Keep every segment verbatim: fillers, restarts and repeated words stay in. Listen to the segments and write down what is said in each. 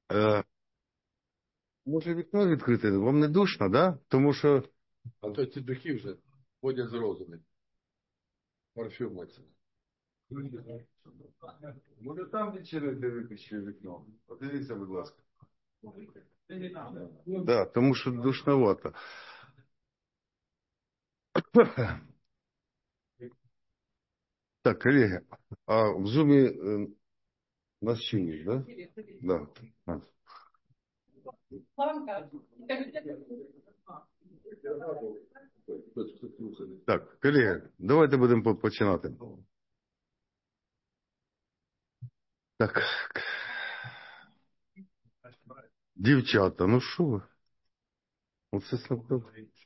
Е, може вікно відкрити? Вам не душно, да? Тому що... А то ці духи вже ходять з розами. Парфюматься. Може там відчинити виключне вікно? Подивіться, будь ласка. Так, да, тому що душновато. Так, колеги, а в зумі е, нас чинить, да? Да. А. Так, колеги, давайте будемо починати. Так. Дівчата, ну що ви? Оце слабко.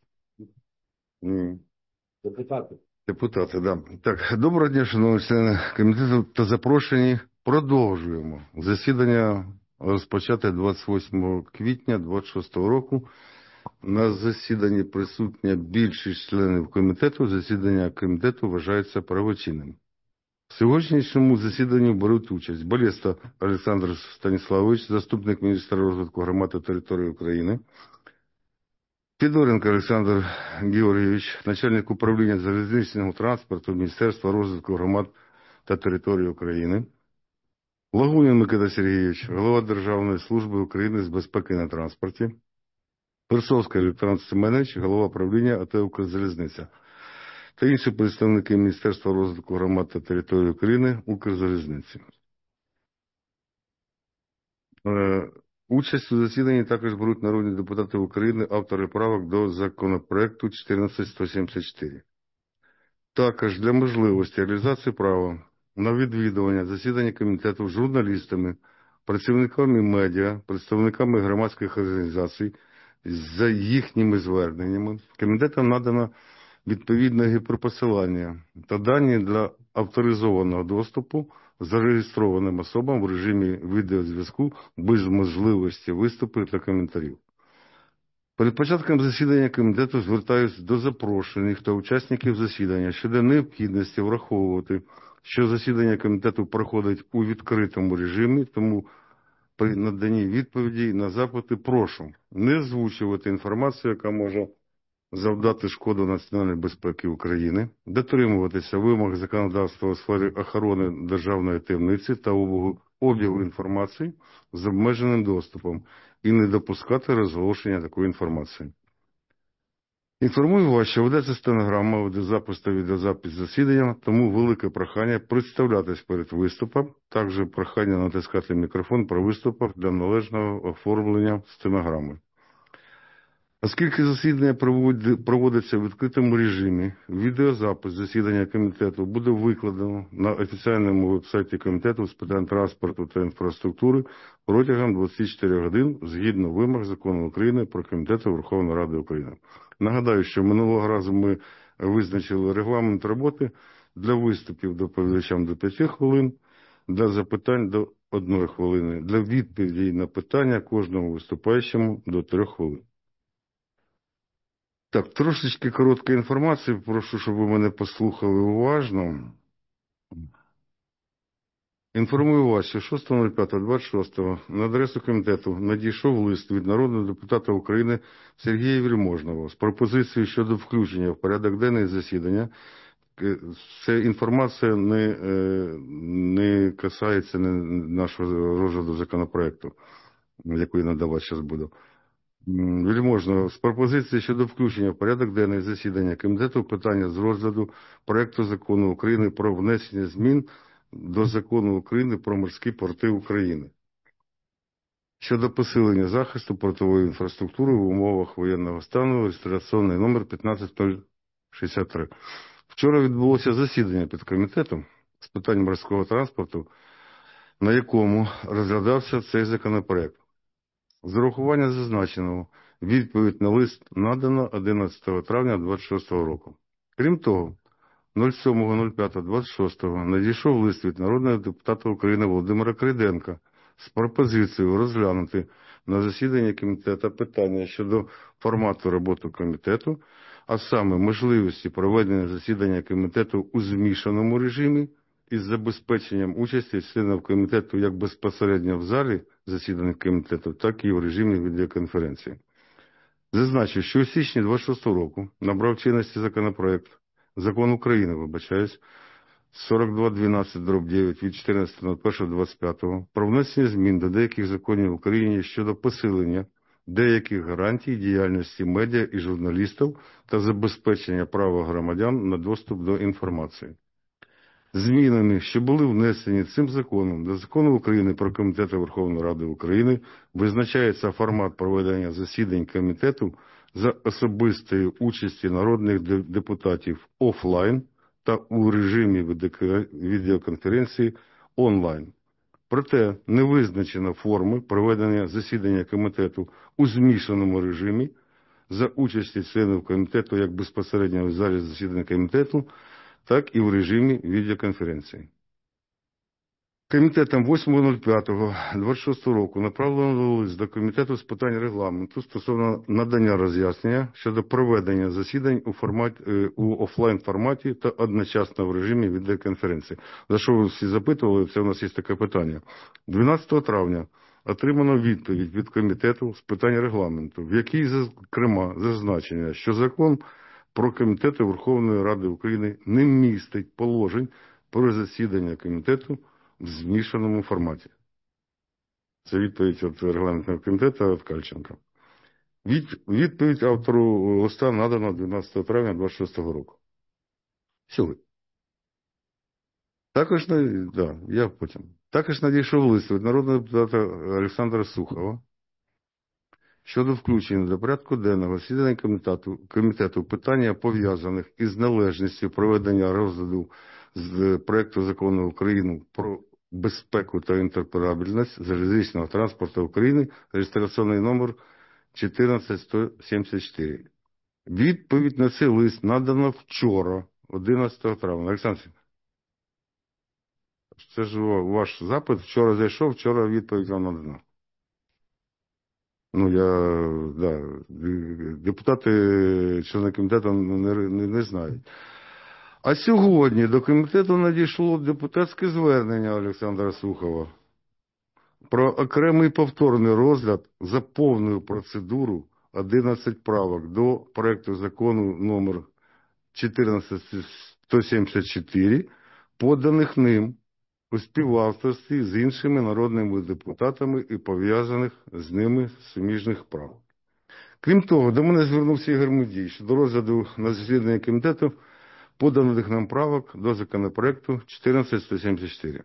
Депутати. Депутати, да. Так, доброго дня, шановні члени комітету та запрошені. Продовжуємо. Засідання розпочате двадцять восьмого квітня двадцять шостого року. На засіданні присутня більшість членів комітету. Засідання комітету вважається правочинним. В сьогоднішньому засіданні беруть участь Балєста Олександр Станіславович, заступник міністра розвитку громад та території України, Федоренко Олександр Георгійович, начальник управління залізничного транспорту Міністерства розвитку громад та території України, Лагунін Микита Сергійович, голова Державної служби України з безпеки на транспорті, Персовський Олександр Семенович, голова правління АТ «Укрзалізниця» та інші представники Міністерства розвитку громад та території України, Укрзалізниці. Участь у засіданні також беруть народні депутати України, автори правок до законопроекту чотирнадцять сто сімдесят чотири. Також для можливості реалізації права на відвідування засідання комітету журналістами, працівниками медіа, представниками громадських організацій за їхніми зверненнями комітетам надано відповідне гіперпосилання та дані для авторизованого доступу зареєстрованим особам в режимі відеозв'язку без можливості виступів та коментарів. Перед початком засідання комітету звертаюсь до запрошених та учасників засідання щодо необхідності враховувати, що засідання комітету проходить у відкритому режимі, тому при наданні відповіді на запити прошу не озвучувати інформацію, яка може завдати шкоду національній безпеці України, дотримуватися вимог законодавства у сфері охорони державної таємниці та обігу інформації з обмеженим доступом і не допускати розголошення такої інформації. Інформую вас, що ведеться стенограма, аудіозапис та відеозапис засідання, тому велике прохання представлятись перед виступом, також прохання натискати мікрофон при виступах для належного оформлення стенограми. Оскільки засідання проводиться в відкритому режимі, відеозапис засідання комітету буде викладено на офіційному веб-сайті комітету з питань транспорту та інфраструктури протягом двадцяти чотирьох годин згідно вимог Закону України про комітети Верховної Ради України. Нагадаю, що минулого разу ми визначили регламент роботи для виступів доповідачам до п'яти хвилин, для запитань до одної хвилини, для відповідей на питання кожному виступаючому до трьох хвилин. Так, трошечки короткої інформації, прошу, щоб ви мене послухали уважно. Інформую вас, що шостого п'ятого двадцять шостого на адресу комітету надійшов лист від народного депутата України Сергія Вельможного з пропозицією щодо включення в порядок денний засідання. Ця інформація не, не касається нашого розгляду законопроекту, який надавати зараз буду. Вельможного з пропозиції щодо включення в порядок денний засідання комітету питання з розгляду проекту закону України про внесення змін до закону України про морські порти України щодо посилення захисту портової інфраструктури в умовах воєнного стану, реєстраційний номер п'ятнадцять нуль шістдесят три. Вчора відбулося засідання підкомітету з питань морського транспорту, на якому розглядався цей законопроект. З урахуванням зазначеного, відповідь на лист надано одинадцятого травня двадцять шостого року. Крім того, сьомого п'ятого двадцять шостого надійшов лист від народного депутата України Володимира Крейденка з пропозицією розглянути на засіданні комітету питання щодо формату роботи комітету, а саме можливості проведення засідання комітету у змішаному режимі із забезпеченням участі членів комітету як безпосередньо в залі засідань комітету, так і в режимі відеоконференції. Зазначу, що у січні двадцять шостого року набрав чинності законопроект, закон України, вибачаюсь, сорок два дванадцять дроб дев'ять від чотирнадцятого першого двадцять п'ятого про внесення змін до деяких законів України щодо посилення деяких гарантій діяльності медіа і журналістів та забезпечення права громадян на доступ до інформації. Змінами, що були внесені цим законом до Закону України про Комітети Верховної Ради України, визначається формат проведення засідань комітету за особистої участі народних депутатів офлайн та у режимі відеоконференції онлайн. Проте не визначено форми проведення засідання комітету у змішаному режимі за участі членів комітету як безпосередньо в залі засідання комітету, так і в режимі відеоконференції. Комітетом восьмого п'ятого двадцять шостого року направлено лист до Комітету з питань регламенту стосовно надання роз'яснення щодо проведення засідань у, форматі, у офлайн форматі та одночасно в режимі відеоконференції. За що ви всі запитували, це у нас є таке питання. дванадцятого травня отримано відповідь від Комітету з питань регламенту, в якій, зокрема, зазначення, що закон про Комітети Верховної Ради України не містить положень про засідання комітету в змішаному форматі. Це відповідь від регламентного комітету від Кальченка. Від, відповідь автору листа надана дванадцятого травня двадцять шостого року. Сьогодні. Також, да, я потім. Також надійшов лист від народного депутата Олександра Сухова щодо включення до порядку денного засідання комітету, комітету питання, пов'язаних із належністю проведення розгляду з проекту закону України про безпеку та інтероперабельність залізничного транспорту України, реєстраційний номер чотирнадцять сто сімдесят чотири. Відповідь на цей лист надано вчора, одинадцятого травня. Олександр, це ж ваш запит, вчора зайшов, вчора відповідь вам надана. Ну, я, да, депутати, члени комітету не, не, не знають. А сьогодні до комітету надійшло депутатське звернення Олександра Сухова про окремий повторний розгляд за повною процедуру одинадцять правок до проекту закону номер чотирнадцять сто сімдесят чотири, поданих ним у співавторстві з іншими народними депутатами і пов'язаних з ними суміжних прав. Крім того, до мене звернувся Ігор Мудій щодо розгляду на засіданні комітету поданих нам правок до законопроекту чотирнадцять сто сімдесят чотири.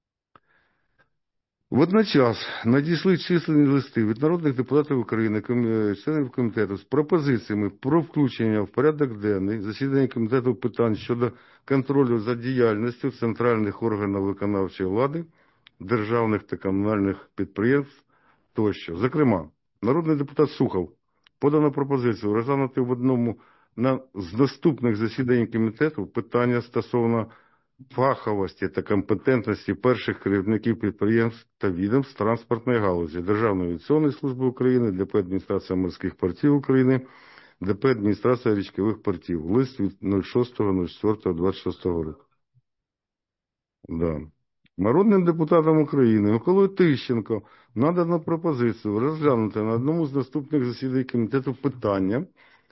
Водночас надійшли численні листи від народних депутатів України, членів комітету з пропозиціями про включення в порядок денний засідання комітету питань щодо контролю за діяльністю центральних органів виконавчої влади, державних та комунальних підприємств тощо. Зокрема, народний депутат Сухов подано пропозицію розглянути в одному на, з наступних засідань комітету питання стосовно фаховості та компетентності перших керівників підприємств та відомств транспортної галузі Державної авіаційної служби України, ДП «Адміністрація морських портів України», ДП «Адміністрація річкових портів». Лист від шостого четвертого двадцять шостого року. Да. Народним депутатам України Миколою Тищенко надано пропозицію розглянути на одному з наступних засідань комітету питання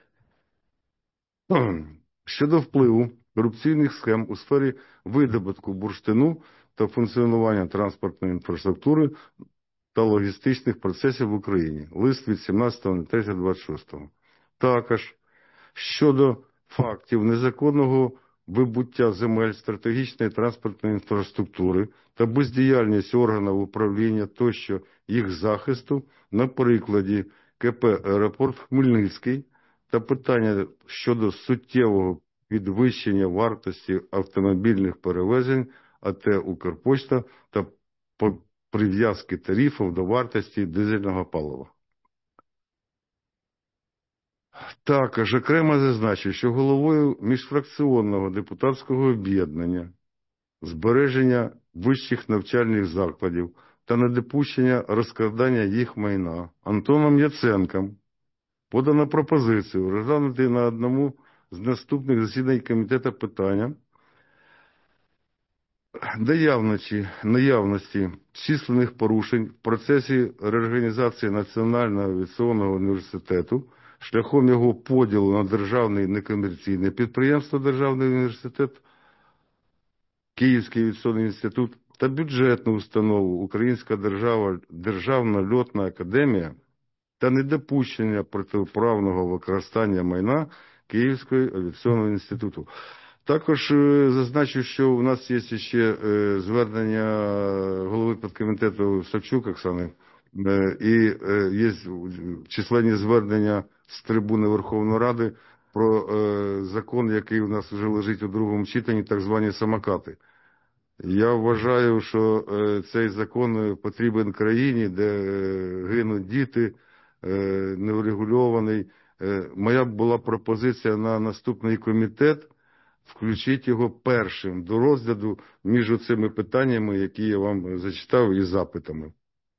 щодо впливу корупційних схем у сфері видобутку бурштину та функціонування транспортної інфраструктури та логістичних процесів в Україні. Лист від сімнадцятого третього двадцять шостого. Також щодо фактів незаконного вибуття земель стратегічної транспортної інфраструктури та бездіяльність органів управління тощо їх захисту на прикладі КП «Аеропорт Хмельницький» та питання щодо суттєвого підвищення вартості автомобільних перевезень АТ «Укрпошта» та прив'язки тарифів до вартості дизельного палива. Також окремо зазначу, що головою міжфракційного депутатського об'єднання збереження вищих навчальних закладів та недопущення розкрадання їх майна Антоном Яценком подано пропозицію розглянути на одному з наступних засідань комітету питання наявності, наявності численних порушень в процесі реорганізації Національного авіаційного університету шляхом його поділу на державне і некомерційне підприємство Державний університет, Київський авіаційний інститут та бюджетну установу Українська держава, Державна льотна академія та недопущення протиправного використання майна Київського авіаційного інституту. Також е, зазначу, що у нас є ще е, звернення голови підкомітету Савчук Оксани, е, і е, є численні звернення з трибуни Верховної Ради про е, закон, який у нас вже лежить у другому читанні, так звані самокати. Я вважаю, що е, цей закон потрібен країні, де е, гинуть діти, е, неврегульований. Е, моя була пропозиція на наступний комітет включити його першим до розгляду між цими питаннями, які я вам зачитав, і запитами.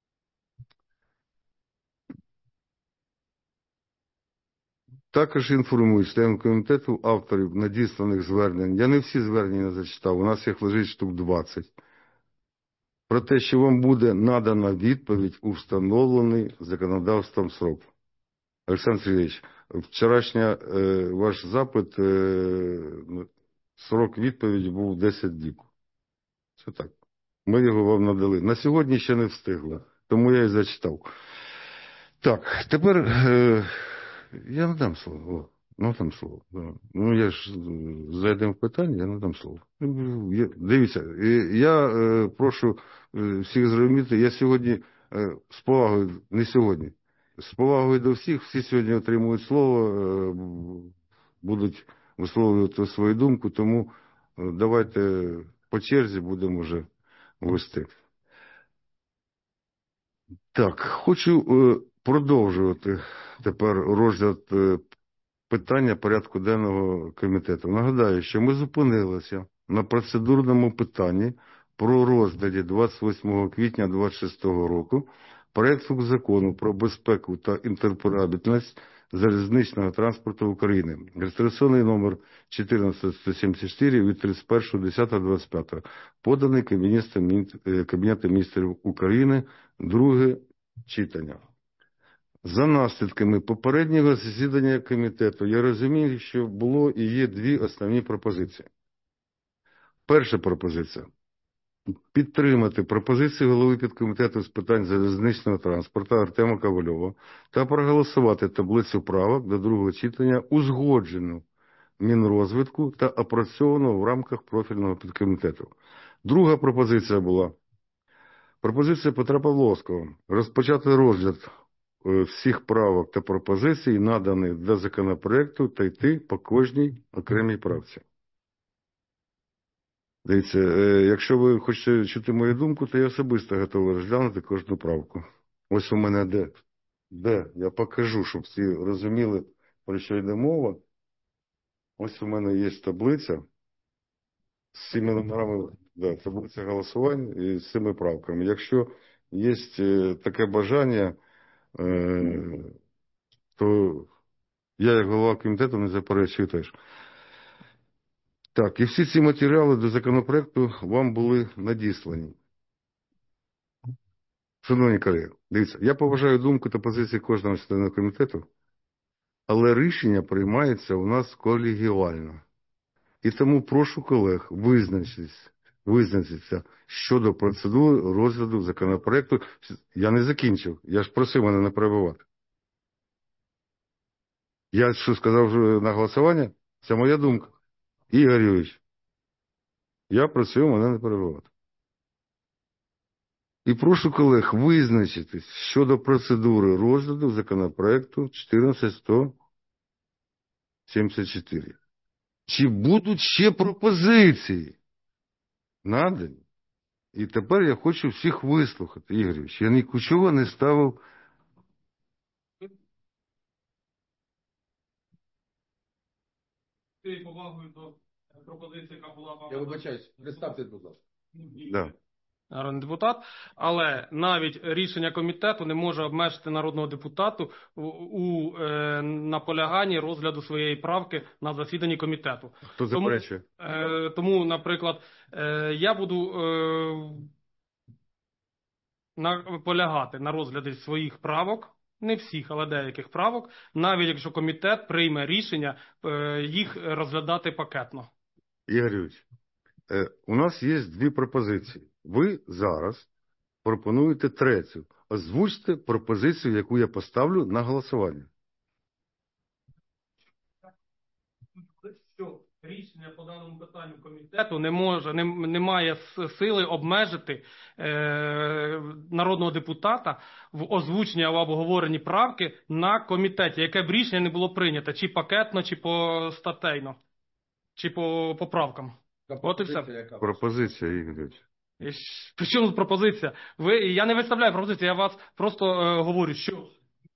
Також інформую членів комітету авторів надісланих звернень. Я не всі звернення зачитав, у нас їх лежить штук двадцять. Про те, що вам буде надана відповідь у встановлений законодавством срок. Олександр Сергійович, вчорашній е, ваш запит, е, срок відповіді був десять діб. Це так. Ми його вам надали. На сьогодні ще не встигли, тому я і зачитав. Так, тепер е, я надам слово. Надам слово. Ну, я ж зайдемо в питання, я надам слово. Я, дивіться, я е, прошу е, всіх зрозуміти, я сьогодні е, з повагою, не сьогодні, з повагою до всіх, всі сьогодні отримують слово, е, будуть висловлювати свою думку, тому е, давайте по черзі будемо вже вести. Так, хочу е, продовжувати тепер розгляд е, питання порядку денного комітету. Нагадаю, що ми зупинилися на процедурному питанні про розгляді двадцять восьмого квітня двадцять шостого року проекту закону про безпеку та інтероперабільність залізничного транспорту України. Реєстраційний номер чотирнадцять сто сімдесят чотири від тридцять першого десятого двадцять п'ятого, поданий Кабінетом міністрів України, друге читання. За наслідками попереднього засідання комітету я розумію, що було і є дві основні пропозиції. Перша пропозиція – підтримати пропозиції голови підкомітету з питань залізничного транспорту Артема Ковальова та проголосувати таблицю правок до другого читання узгоджену Мінрозвитку та опрацьовану в рамках профільного підкомітету. Друга пропозиція була пропозиція Петра Павловського розпочати розгляд всіх правок та пропозицій, наданих до законопроекту, та йти по кожній окремій правці. Дивіться, якщо ви хочете чути мою думку, то я особисто готовий розглянути кожну правку. Ось у мене де, де, я покажу, щоб всі розуміли, про що йде мова. Ось у мене є таблиця з цими номерами, да, таблиця голосувань і з цими правками. Якщо є таке бажання, то я, як голова комітету, не заперечую теж. Так, і всі ці матеріали до законопроекту вам були надіслані. Шановні колеги, дивіться, я поважаю думку та позиції кожного члена комітету, але рішення приймається у нас колегіально. І тому прошу колег визначитися, визначитися щодо процедури розгляду законопроекту. Я не закінчив, я ж просив мене не перебивати. Я що сказав вже на голосування? Це моя думка. Ігор Юрійович, я просив мене не перебивати. І прошу колег визначитись щодо процедури розгляду законопроекту чотирнадцять сто сімдесят чотири. Чи будуть ще пропозиції надані? І тепер я хочу всіх вислухати, Ігор Юрійович. Я нікого не ставив. Ти повагою до пропозиції, яка була вам. Я вибачаюсь, представте, будь ласка. Да. народний депутат, але навіть рішення комітету не може обмежити народного депутату у, у е, наполяганні розгляду своєї правки на засіданні комітету. Хто заперечує? Тому, е, тому наприклад, е, я буду е, наполягати на розгляді своїх правок, не всіх, але деяких правок, навіть якщо комітет прийме рішення е, їх розглядати пакетно. Ігор Юрійович, е, у нас є дві пропозиції. Ви зараз пропонуєте третю. Озвучте пропозицію, яку я поставлю на голосування. Що рішення по даному питанню комітету не може, не, не має сили обмежити е, народного депутата в озвученні або обговоренні правки на комітеті, яке б рішення не було прийнято, чи пакетно, чи постатейно, чи по поправкам. От і все. Пропозиція, Ігор Юрійович. При чому тут пропозиція? Ви, я не виставляю пропозицію, я вас просто е, говорю, що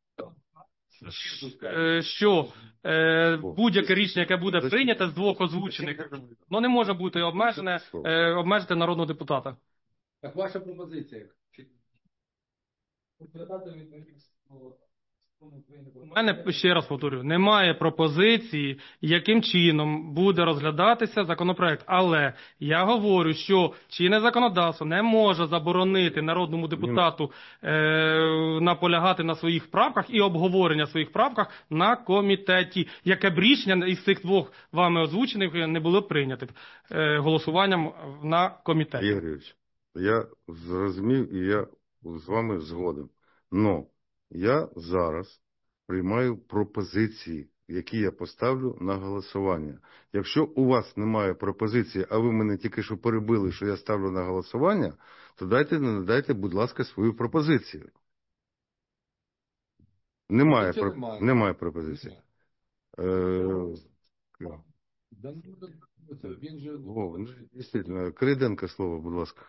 е, що е, будь-яке рішення, яке буде прийнято з двох озвучених, ну не може бути обмежене, е, обмежити народного депутата. Так ваша пропозиція. У мене, ще раз повторюю, немає пропозиції, яким чином буде розглядатися законопроект. Але я говорю, що чинне законодавство не може заборонити народному депутату е, наполягати на своїх правках і обговорення своїх правках на комітеті, яке б рішення із цих двох вами озвучених не було прийнято е, голосуванням на комітеті. Ігор Юрійович, я зрозумів і я з вами згоден. Но я зараз приймаю пропозиції, які я поставлю на голосування. Якщо у вас немає пропозиції, а ви мене тільки що перебили, що я ставлю на голосування, то дайте, надайте, будь ласка, свою пропозицію. Немає, про... немає. немає пропозиції. Е... Да, він же... О, дійсно, Крейденко слово, будь ласка.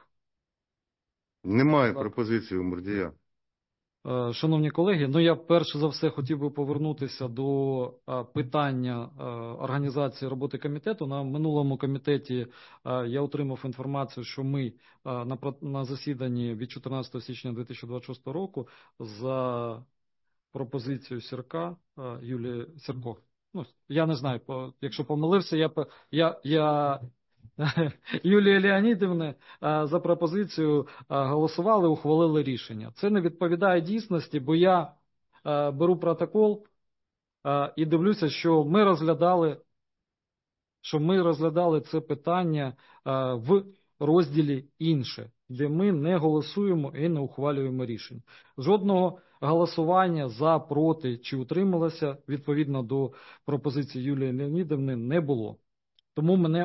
Немає пропозиції у Мурдія. Шановні колеги, ну я перше за все хотів би повернутися до питання організації роботи комітету. На минулому комітеті я отримав інформацію, що ми на, на засіданні від чотирнадцятого січня дві тисячі двадцять шостого року за пропозицією Сірка, Юлії Сірко, ну, я не знаю, якщо помилився, я, я, я Юлії Леонідівни за пропозицію голосували, ухвалили рішення. Це не відповідає дійсності, бо я беру протокол і дивлюся, що ми розглядали, що ми розглядали це питання в розділі «Інше», де ми не голосуємо і не ухвалюємо рішень. Жодного голосування за, проти чи утрималося відповідно до пропозиції Юлії Леонідівни не було. Тому мене,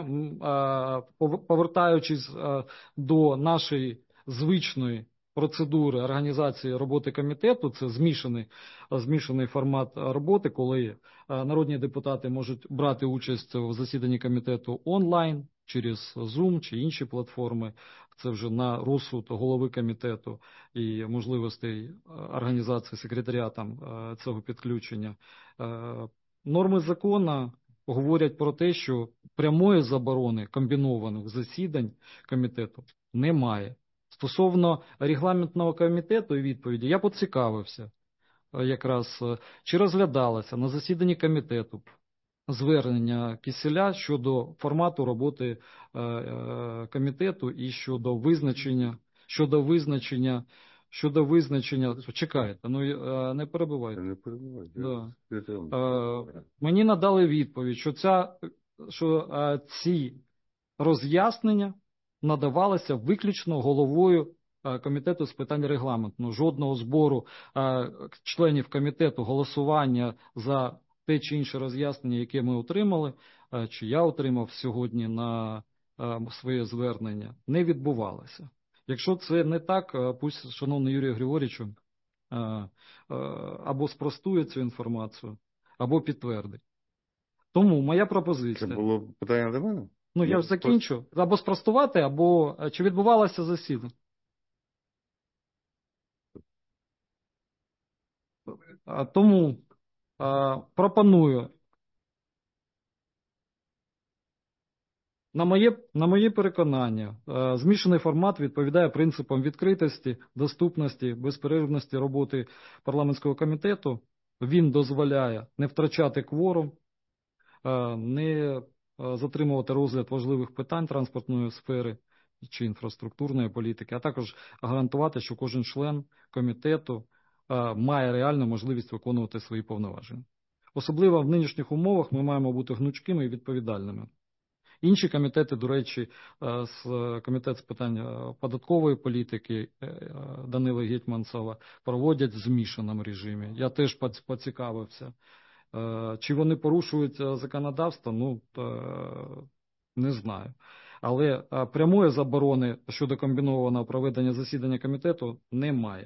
повертаючись до нашої звичної процедури організації роботи комітету, це змішаний, змішаний формат роботи, коли народні депутати можуть брати участь в засіданні комітету онлайн, через Zoom чи інші платформи, це вже на розсуд голови комітету і можливостей організації секретаріатом цього підключення. Норми закону говорять про те, що прямої заборони комбінованих засідань комітету немає. Стосовно регламентного комітету і відповіді, я поцікавився якраз, чи розглядалося на засіданні комітету звернення Кісєля щодо формату роботи комітету і щодо визначення, щодо визначення, щодо визначення, чекайте, ну не перебивайте. Не перебивайте. Да. Мені надали відповідь, що, ця, що ці роз'яснення надавалися виключно головою комітету з питань регламенту. Жодного збору членів комітету голосування за те чи інше роз'яснення, яке ми отримали, чи я отримав сьогодні на своє звернення, не відбувалося. Якщо це не так, пусть шановний Юрій Григорійович або спростує цю інформацію, або підтвердить. Тому моя пропозиція. Це було питання до мене? Ну, я ж закінчу. Або спростувати, або чи відбувалося засідання. Тому пропоную На моє, на моє переконання, е, змішаний формат відповідає принципам відкритості, доступності, безперервності роботи парламентського комітету. Він дозволяє не втрачати кворум, е, не е, затримувати розгляд важливих питань транспортної сфери чи інфраструктурної політики, а також гарантувати, що кожен член комітету е, має реальну можливість виконувати свої повноваження. Особливо в нинішніх умовах ми маємо бути гнучкими і відповідальними. Інші комітети, до речі, з комітет з питань податкової політики Данила Гетманцева проводять в змішаному режимі. Я теж поцікавився. Чи вони порушують законодавство? Ну, не знаю. Але прямої заборони щодо комбінованого проведення засідання комітету немає.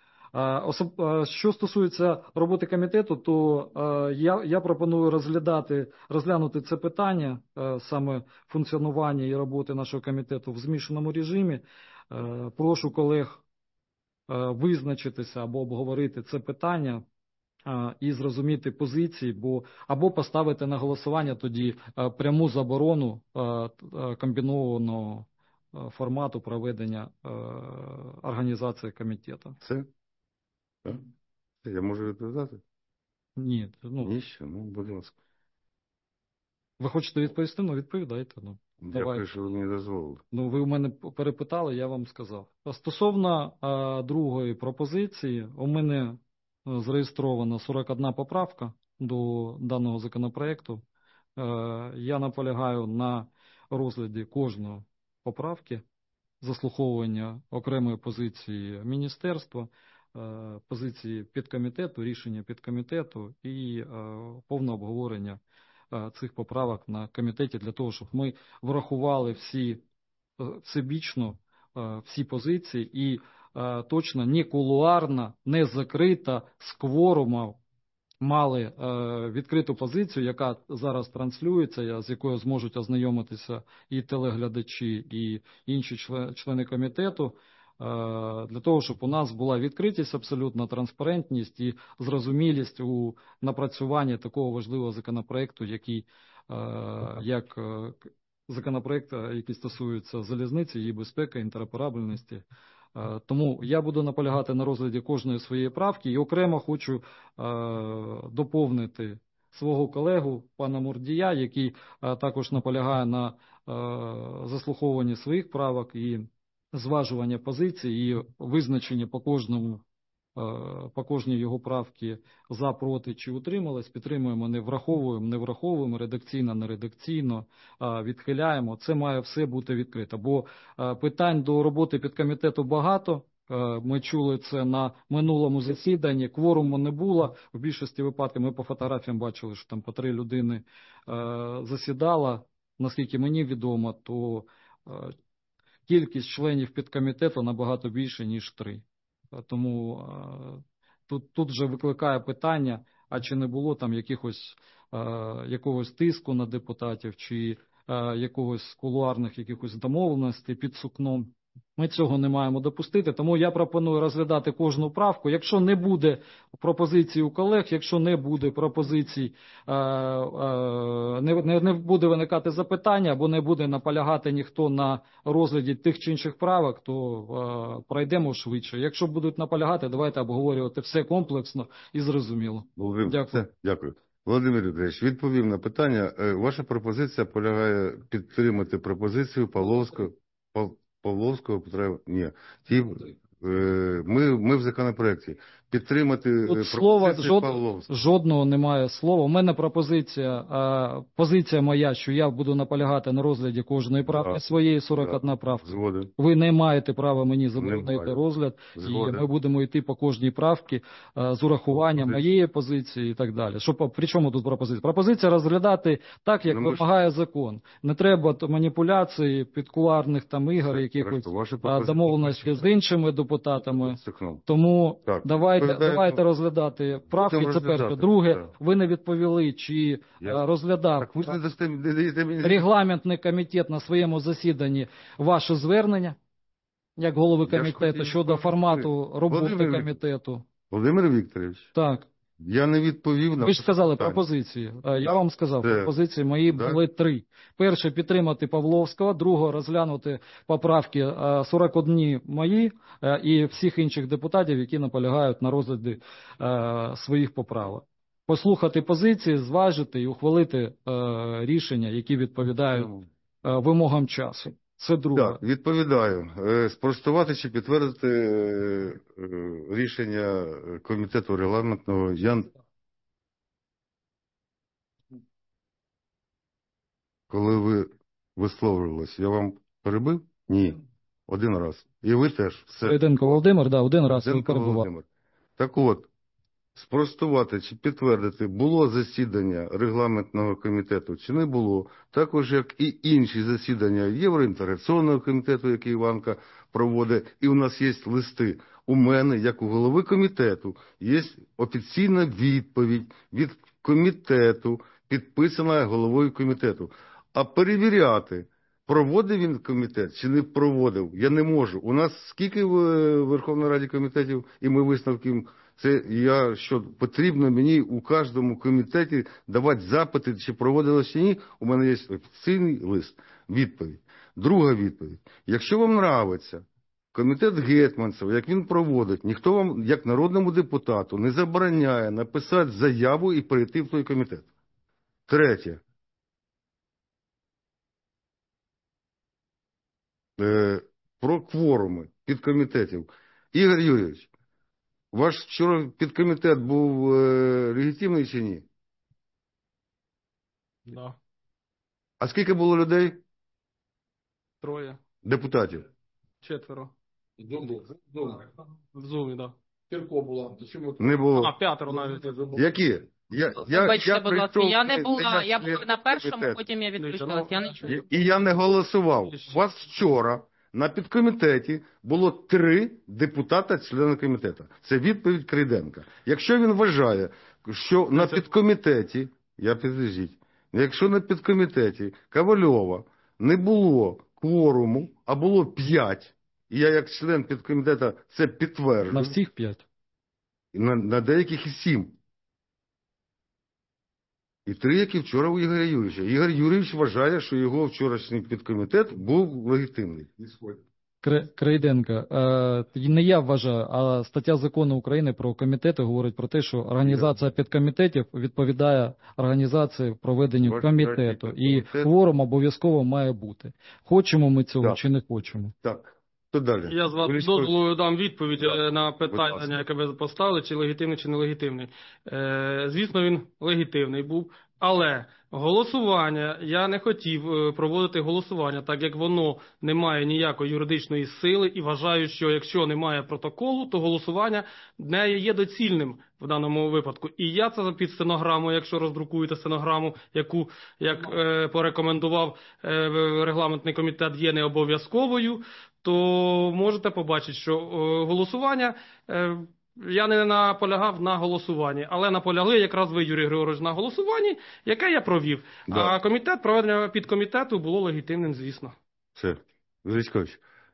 Що стосується роботи комітету, то я, я пропоную розглядати, розглянути це питання, саме функціонування і роботи нашого комітету в змішаному режимі. Прошу колег визначитися або обговорити це питання і зрозуміти позиції, бо або поставити на голосування тоді пряму заборону комбінованого формату проведення організації комітету. Це? Так? Я можу відповідати? Ні, ну, Ні, ще, ну, будь ласка. ви хочете відповісти? Ну, відповідайте. Ну, Дякую, давайте. що ви мені дозволили. Ну, ви у мене перепитали, я вам сказав. Стосовно а, другої пропозиції, у мене зареєстрована сорок одна поправка до даного законопроекту. Е, я наполягаю на розгляді кожної поправки, заслуховування окремої позиції міністерства, позиції підкомітету, рішення підкомітету і повне обговорення цих поправок на комітеті для того, щоб ми врахували всі, всебічно всі позиції і точно не кулуарно, не закрита з кворумом мали відкриту позицію, яка зараз транслюється, з якою зможуть ознайомитися і телеглядачі, і інші члени комітету, для того, щоб у нас була відкритість, абсолютна транспарентність і зрозумілість у напрацюванні такого важливого законопроекту, який, як законопроект, який стосується залізниці, її безпеки, інтероперабельності. Тому я буду наполягати на розгляді кожної своєї правки і окремо хочу доповнити свого колегу, пана Мурдія, який також наполягає на заслуховуванні своїх правок і зважування позицій і визначення по кожному, по кожній його правці за, проти чи утрималась, підтримуємо, не враховуємо, не враховуємо, редакційно, не редакційно, відхиляємо. Це має все бути відкрито, бо питань до роботи підкомітету багато. Ми чули це на минулому засіданні, кворуму не було. В більшості випадків ми по фотографіям бачили, що там по три людини засідало. Наскільки мені відомо, то кількість членів підкомітету набагато більше, ніж три. Тому тут, тут вже викликає питання, а чи не було там якихось, якогось тиску на депутатів, чи якогось кулуарних якихось домовленостей під сукном. Ми цього не маємо допустити, тому я пропоную розглядати кожну правку. Якщо не буде пропозицій у колег, якщо не буде пропозицій, не, не, не буде виникати запитання, або не буде наполягати ніхто на розгляді тих чи інших правок, то пройдемо швидше. Якщо будуть наполягати, давайте обговорювати все комплексно і зрозуміло. Володимир, Дякую. Все, дякую. Володимир Вікторович, відповів на питання. Ваша пропозиція полягає підтримати пропозицію Павловського, Павловського Петра, ні, ті, ми, ми в законопроекті. Підтримати Тут слова жод, Павловського. Жодного немає слова. У мене пропозиція, а, позиція моя, що я буду наполягати на розгляді кожної правки Да, своєї сорок одна да, правка. Згоден. Ви не маєте права мені заборонити Немає. розгляд, Згоден. і ми будемо йти по кожній правці а, з урахуванням Згоден. моєї позиції і так далі. Що, при чому тут пропозиція? Пропозиція розглядати так, як Ну, ми ж- вимагає закон. Не треба то маніпуляції, підкуларних там ігор, Все, якихось хорошо. Ваші а, пропозиції домовленості з іншими депутатами. Сухном. Тому Так, давайте, відповідаємо. давайте розглядати правки. Будемо Це перше. розглядати, Друге, так. ви не відповіли, чи Я- е, розглядав Так ви ж не дасте, не даєте мені... регламентний комітет на своєму засіданні ваше звернення, як голови Я ж комітету, хотів щодо вам формату роботи Володимир комітету. Володимир Вікторович, Так. Я не відповів на Ви ж сказали питання. пропозиції. Е, Я вам сказав, Це- пропозиції мої Да? були три. Перше, підтримати Павловського. Друге, розглянути поправки е, сорок одні мої е, і всіх інших депутатів, які наполягають на розгляді е, своїх поправок. Послухати позиції, зважити і ухвалити е, рішення, які відповідають е, вимогам часу. Це друге. Так, відповідаю. Е, Спростувати чи підтвердити е, е, рішення комітету регламентного. Я... Коли ви висловлювалися, я вам перебив? Ні. Один раз. І ви теж. Все. Рейденко Володимир, да, один раз ви Денко перебували. Володимир. Так от, спростувати чи підтвердити, було засідання регламентного комітету чи не було, також як і інші засідання Євроінтеграційного комітету, який Іванка проводить, і у нас є листи. У мене, як у голови комітету, є офіційна відповідь від комітету, підписана головою комітету. А перевіряти, проводив він комітет чи не проводив, я не можу. У нас скільки в Верховній Раді комітетів, і ми висновки, це я, що потрібно мені у кожному комітеті давати запити, чи проводилось чи ні, у мене є офіційний лист, відповідь. Друга відповідь. Якщо вам нравиться комітет Гетманцева, як він проводить, ніхто вам, як народному депутату, не забороняє написати заяву і прийти в той комітет. Третє. Про кворуми підкомітетів. Ігор Юрійович, ваш вчора підкомітет був е, легітимний чи ні? Да. А скільки було людей? Троє. Депутатів? Четверо. Дом був. Дом. В зумі, да. Кірко була. Чому? Не було. А, п'ятеро навіть. Які? Я, я, Вибачте, я будь ласка, прийшов, я не це була, я я була член на першому, комітету. потім я відключилась, я не чую. І я не голосував. У вас вчора на підкомітеті було три депутата-члени комітету. Це відповідь Крейденка. Якщо він вважає, що на підкомітеті, я підождіть, якщо на підкомітеті Ковальова не було кворуму, а було п'ять, і я як член підкомітету це підтверджую. На всіх п'ять. На, на деяких і сім. І три, які вчора у Ігоря Юрійовича. Ігор Юрійович вважає, що його вчорашній підкомітет був легітимний. Кре- Крейденко, е, не я вважаю, а стаття закону України про комітети говорить про те, що організація підкомітетів відповідає організації проведенню Ваш комітету. третій І підкомітет. кворум обов'язково має бути. Хочемо ми цього Так. чи не хочемо. Так, хто далі? Я з вас Величко- дозволу дам відповідь Так, е, на будь ласка. питання, яке ви поставили, чи легітимний, чи нелегітимний. Е, звісно, він легітимний був, але голосування, я не хотів е, проводити голосування, так як воно не має ніякої юридичної сили, і вважаю, що якщо немає протоколу, то голосування не є доцільним в даному випадку. І я це під стенограму, якщо роздрукуєте стенограму, яку, як е, порекомендував е, регламентний комітет, є не обов'язковою, то можете побачити, що е, голосування, е, я не наполягав на голосуванні, але наполягли якраз ви, Юрій Григорович, на голосуванні, яке я провів. Да. А комітет, проведення підкомітету було легітимним, звісно. Все. Величкович.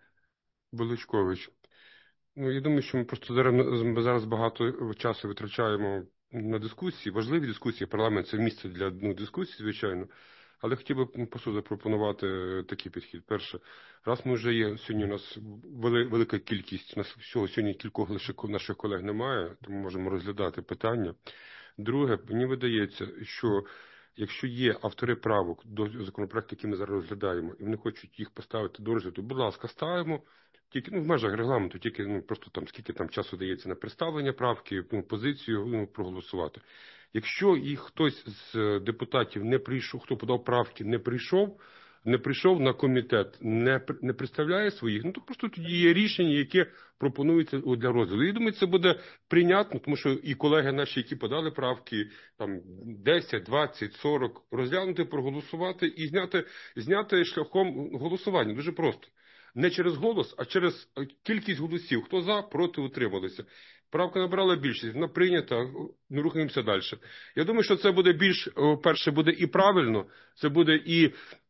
Величкович. Ну, я думаю, що ми просто зараз, ми зараз багато часу витрачаємо на дискусії. Важливі дискусії. Парламент – це місце для ну, дискусій, звичайно. Але хотів би просто запропонувати такий підхід. Перше, раз ми вже є, сьогодні у нас вели, велика кількість, у нас всього сьогодні кількох лише наших колег немає, тому можемо розглядати питання. Друге, мені видається, що якщо є автори правок до законопроекту, який ми зараз розглядаємо, і вони хочуть їх поставити до розгляду, будь ласка, ставимо. Тільки ну, в межах регламенту, тільки ну, просто там скільки там часу дається на представлення правки, ну, позицію ну, проголосувати. Якщо і хтось з депутатів не прийшов, хто подав правки, не прийшов, не прийшов на комітет, не, не представляє своїх, ну то просто тоді є рішення, яке пропонується для розгляду. І думаю, це буде прийнятно, тому що і колеги наші, які подали правки, там десять, двадцять, сорок, розглянути, проголосувати і зняти, зняти шляхом голосування. Дуже просто. Не через голос, а через кількість голосів. Хто за, проти, утрималися. Правка набрала більшість, вона прийнята, ми рухаємося далі. Я думаю, що це буде більш, перше, буде і правильно, це буде і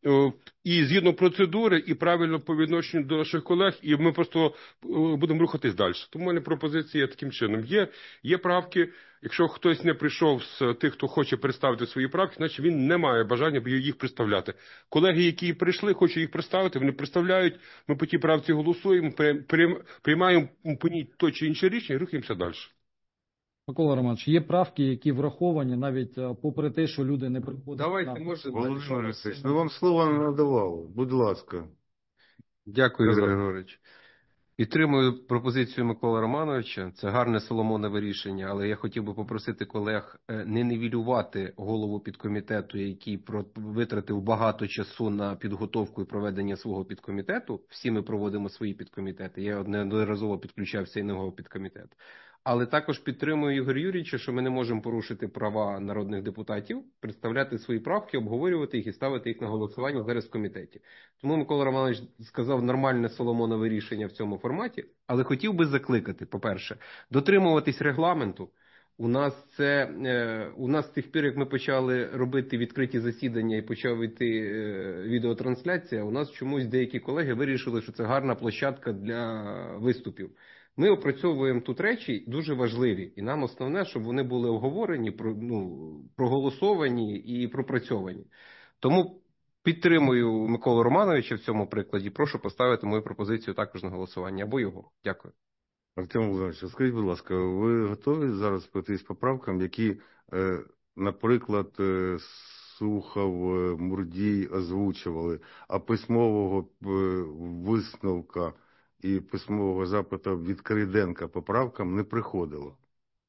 О, і згідно процедури, і правильно по відношенню до наших колег, і ми просто о, будемо рухатись далі. Тому в мене пропозиція таким чином. Є, є правки, якщо хтось не прийшов з тих, хто хоче представити свої правки, значить він не має бажання їх представляти. Колеги, які прийшли, хочуть їх представити, вони представляють, ми по тій правці голосуємо, приймаємо по ній то чи інше рішення і рухаємося далі. Микола Романович, є правки, які враховані навіть е, попри те, що люди не приходять. Давайте, на- може, Володимир Олексійович, ну вам слово не надавало. Будь ласка. Дякую, Ігор Сказав. Григорович. Підтримую пропозицію Миколи Романовича. Це гарне Соломонове рішення, але я хотів би попросити колег е, не нівелювати голову підкомітету, який про- витратив багато часу на підготовку і проведення свого підкомітету. Всі ми проводимо свої підкомітети. Я неодноразово підключався і на його підкомітет. Але також підтримую Ігоря Юрійовича, що ми не можемо порушити права народних депутатів, представляти свої правки, обговорювати їх і ставити їх на голосування зараз в комітеті. Тому Микола Романович сказав нормальне Соломонове рішення в цьому форматі, але хотів би закликати, по-перше, дотримуватись регламенту. У нас це е, у нас з тих пір, як ми почали робити відкриті засідання і почав йти е, відеотрансляція, у нас чомусь деякі колеги вирішили, що це гарна площадка для виступів. Ми опрацьовуємо тут речі дуже важливі, і нам основне, щоб вони були обговорені, про- ну, проголосовані і пропрацьовані. Тому підтримую Миколу Романовича в цьому прикладі. Прошу поставити мою пропозицію також на голосування або його. Дякую. Артем Володимирович, скажіть, будь ласка, ви готові зараз пройтись поправкам, які, е, наприклад, е, Сухов, е, Мурдій озвучували, а письмового е, висновка і письмового запиту від Крейденка поправкам не приходило?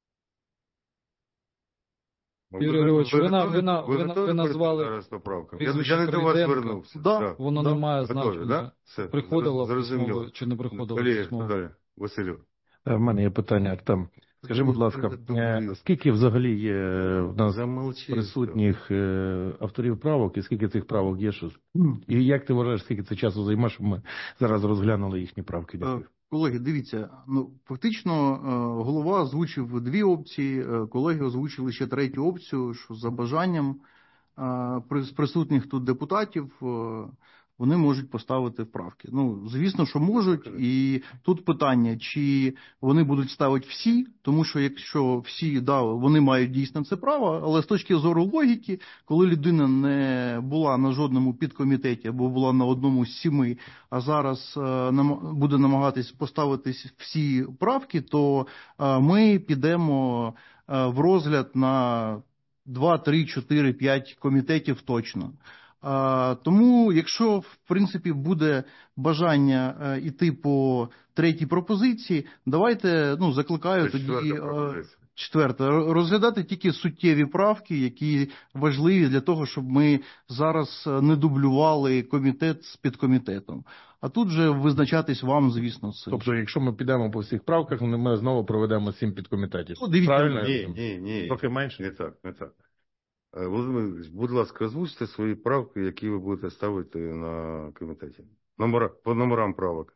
Юрій Григорович, ви на- готові- ви на- ви на- готові ви назвали пройти зараз поправкам? Я, прізвище я не до вас Крейденка. звернувся. Да, Так. Воно Да. не має Готові, значення. да? Все. Приходило Зрозуміло. письмово чи не приходило Колеги, письмово. далі. Василю. Е, В мене є питання, Артем. Скажи, будь ласка, е, скільки взагалі є в нас Замолчи. присутніх е, авторів правок, і скільки цих правок є? Що... І як ти вважаєш, скільки це часу займе, щоб ми зараз розглянули їхні правки? Дякую. Е, Колеги, дивіться, ну фактично е, голова озвучив дві опції, е, колеги озвучили ще третю опцію, що за бажанням е, при- з присутніх тут депутатів е, вони можуть поставити вправки. Ну, звісно, що можуть, і тут питання, чи вони будуть ставити всі, тому що якщо всі, да, вони мають дійсно це право, але з точки зору логіки, коли людина не була на жодному підкомітеті або була на одному з сіми, а зараз е, нам- буде намагатись поставити всі правки, то е, ми підемо е, в розгляд на два, три, чотири, п'ять комітетів точно. А, Тому, якщо, в принципі, буде бажання е, іти по третій пропозиції, давайте, ну, закликаю Це тоді, четверта е, пропозиція. четверте, ро- розглядати тільки суттєві правки, які важливі для того, щоб ми зараз е, не дублювали комітет з підкомітетом. А тут же визначатись вам, звісно, це. Тобто, якщо ми підемо по всіх правках, ми знову проведемо сім підкомітетів. Ну, дивіться, Правильно? я Ні, розумію? ні, ні. Трохи менше. Не так, не так. Е, Володимир Ігорович, будь ласка, озвучте свої правки, які ви будете ставити на комітеті. Номера, по номерам правок.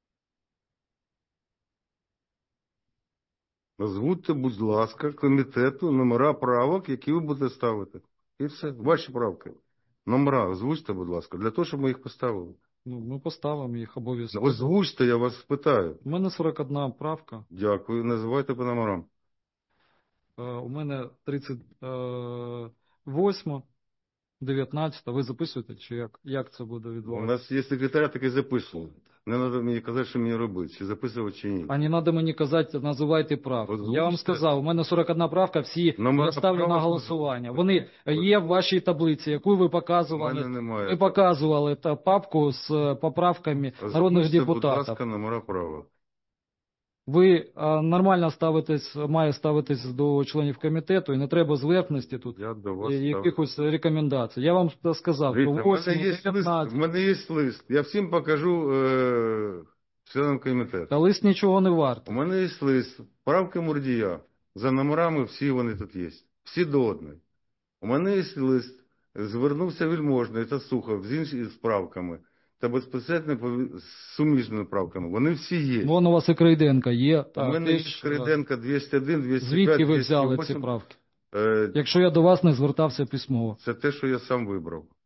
Озвучте, будь ласка, комітету номера правок, які ви будете ставити. І все, ваші правки. Номера озвучте, будь ласка, для того, щоб ми їх поставили. Ну, ми поставимо їх обов'язково. Озвучте, я вас питаю. У мене сорок одна правка. Дякую, називайте по номерам. Е, У мене тридцять восьма, дев'ятнадцята. Ви записуєте, чи як, як це буде У відбуватися? нас є секретаря, такий записував. Не треба мені казати, що мені робити, чи записувати, чи ні. А не треба мені казати, називайте правки. Озвучте. Я вам сказав, у мене сорок одна правка, всі Номера я ставлю на правок голосування. Вони є в вашій таблиці, яку ви У мене показували. немає. Ви показували та папку з е, поправками народних Озвучте, будь депутатів. ласка, номера правок. Ви а, нормально ставитесь, має ставитись до членів комітету, і не треба зверхності тут Я до вас е, ставлю. якихось рекомендацій. Я вам сказав, Дивіться, про в мене восьму, є лист, в дев'ятнадцяту. мене є лист. Я всім покажу е, членам комітету. Та лист нічого не У вартий. мене є лист. Правки Мурдія. За номерами всі вони тут є. Всі до одної. У мене є лист. Звернувся Вельможний та Сухов з іншими правками. Та безпосередньо пові- з суміжними правками. Вони всі є. Вон у вас і Крейденка є. У та, мене є теж, Крейденка двісті один, двісті п'ять, звідки ви двісті взяли вісім. ці правки? Е, Якщо я до вас не звертався письмово. Це те, що я сам вибрав.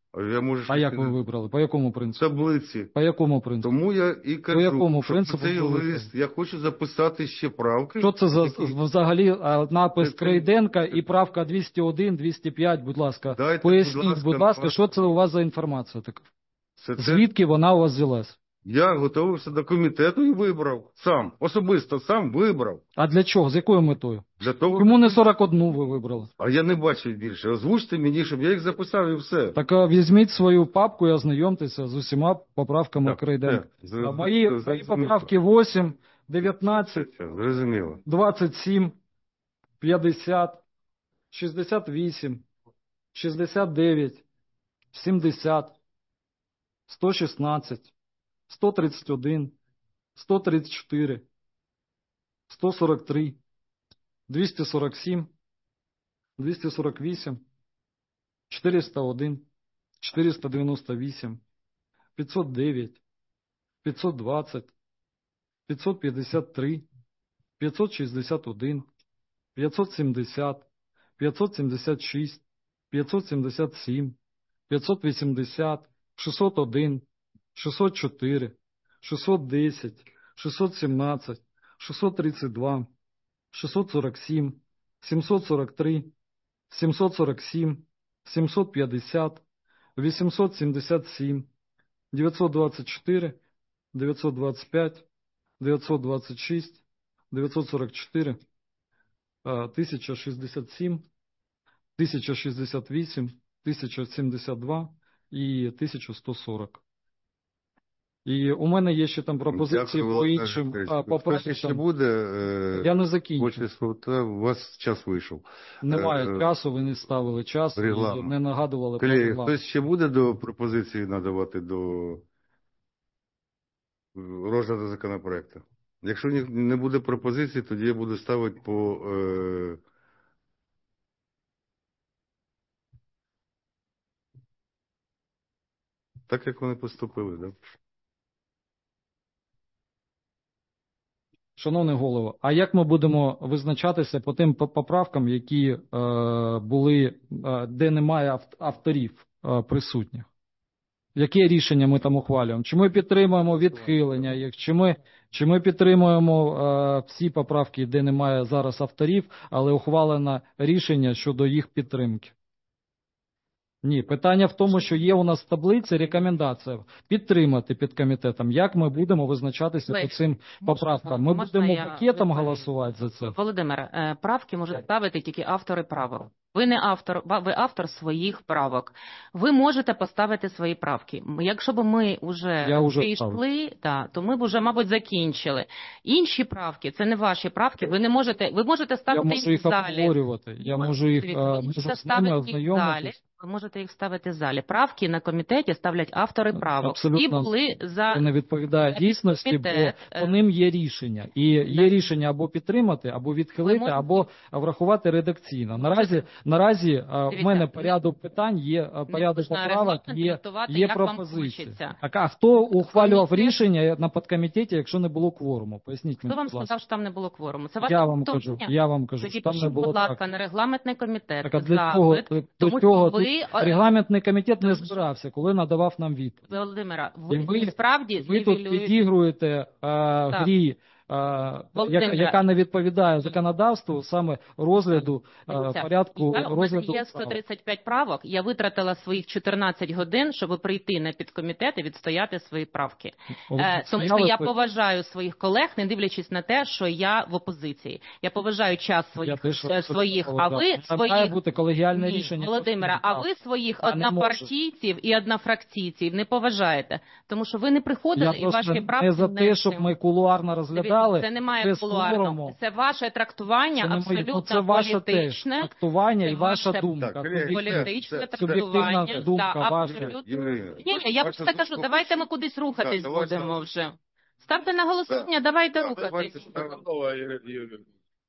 А я можу А як ви сказати, вибрали? По якому в принципу? таблиці. По якому принципу? Тому я і кажу, якому що принципу цей ви лист я хочу записати ще правки. Що це за які- взагалі а, напис Це- це- Крейденка і правка двісті один, двісті п'ять, будь ласка. Дайте, Поясніть, будь ласка, будь ласка, вам- що це у вас за інформація така? Це, це... Звідки вона у вас взялась? Я готувався до комітету і вибрав. Сам. Особисто сам вибрав. А для чого? З якою метою? Для того, Чому не сорок одну ви вибрали? А я не бачив більше. Озвучте мені, щоб я їх записав і все. Так а, візьміть свою папку і ознайомтеся з усіма поправками Так, Крейденка. все. А З- мої, з- мої зрозуміло. поправки вісім, дев'ятнадцять, Все, зрозуміло. двадцять сім, п'ятдесят, шістдесят вісім, шістдесят дев'ять, сімдесят, сто шістнадцять, сто тридцять один, сто тридцять чотири, сто сорок три, двісті сорок сім, двісті сорок вісім, чотириста один, чотириста дев'яносто вісім, п'ятсот дев'ять, п'ятсот двадцять, п'ятсот п'ятдесят три, п'ятсот шістдесят один, п'ятсот сімдесят, п'ятсот сімдесят шість, п'ятсот сімдесят сім, п'ятсот вісімдесят, шістсот один, шістсот чотири, шістсот десять, шістсот сімнадцять, шістсот тридцять два, шістсот сорок сім, сімсот сорок три, сімсот сорок сім, сімсот п'ятдесят, вісімсот сімдесят сім, дев'ятсот двадцять чотири, дев'ятсот двадцять п'ять, дев'ятсот двадцять шість, дев'ятсот сорок чотири, тисяча шістдесят сім, тисяча шістдесят вісім, тисяча сімдесят два і тисяча сто сорок. І у мене є ще там пропозиції Дякую, по Володимир іншим Вікторович. а, Хтось ще поправкам. буде. е, Я не закінчу. хоче сказати, у вас час вийшов. Немає е, часу, ви не ставили час, і регламент. не нагадували про Колеги, регламент. хтось ще буде до пропозиції надавати до розгляду законопроекту? Якщо ні- не буде пропозиції, тоді я буду ставити по е, так, як вони поступили, да? Шановний голово, а як ми будемо визначатися по тим по- поправкам, які е, були, е, де немає ав- авторів е, присутніх? Яке рішення ми там ухвалюємо? Чи ми підтримуємо відхилення їх, чи ми, чи ми підтримуємо е, всі поправки, де немає зараз авторів, але ухвалено рішення щодо їх підтримки? Ні, питання в тому, що є у нас в таблиці рекомендація підтримати під комітетом. Як ми будемо визначатися по Лесь, цим поправкам? Ми можна будемо я пакетом відповім? голосувати за це? Володимир, е, правки можуть ставити тільки автори правок. Ви не автор, ба- ви автор своїх правок. Ви можете поставити свої правки. М, Якщо б ми вже Я уже прийшли, та, то ми б вже, мабуть, закінчили. Інші правки, це не ваші правки, ви не можете, ви можете Я ставити можу їх в залі. обговорювати, я можу їх Дивіться, е, ви можете можу з ними ставити їх в залі, ознайомитись. ви можете їх ставити в залі. Правки на комітеті ставлять автори правок. Абсолютно. І були за... Це не відповідає дійсності, бо комітет, по е, ним є рішення. І є рішення або підтримати, або відхилити, можете- або врахувати редакційно. Наразі, наразі е, в Дивіться, мене не- порядок питань є, е, порядок можна поправок, регламент є, диктувати, є як вам пропозиції. хочеться. Так, а хто ухвалював Комітет- рішення на підкомітеті, якщо не було кворуму? Поясніть Хто мені, вам будь ласка. сказав, що там не було кворуму? Це ваше Я вам повторення? кажу, я вам кажу, Тоді що там не пишіть, було будь ласка, так. на регламентний комітет. Так, а для чого, запит, до тому чого що ви, тут регламентний комітет не збирався, коли надавав нам відповідь? Володимира, І ви, ви- справді Ви тут знівелюєте- підігруєте е, грі, е, Володимире. яка, яка не відповідає законодавству, саме розгляду, е, Дивіться, порядку я, у мене розгляду. є сто тридцять п'ять правок, я витратила своїх чотирнадцять годин, щоб прийти на підкомітет і відстояти свої правки. Ви Е, тому що стояли я ви- поважаю своїх колег, не дивлячись на те, що я в опозиції. Я поважаю час Я своїх, теж е, своїх а ви Це має своїх... бути колегіальне Ні, рішення. Володимира, а ви своїх Я не однопартійців і однофракційців не поважаєте, тому що ви не приходили Я і просто ваші правки не за те, щоб внесли. ми кулуарно розглядали. Дивіться, це немає без кулуарного. кворуму. Це ваше трактування Це не моє- абсолютно ну, це ваше теж політичне. трактування Це і ваша ваше думка. Так, Тоді- колеги, Політичне Це- це трактування. суб'єктивна думка Да, ваша. абсолютно. Юрій, Ні, ні, я ваша просто кажу, думка- давайте ми кудись рухатись Так, давайте. будемо вже. Ставте на голосування, давайте Так, рухатись. давайте ставимо. Готова, Юрій Юрійович.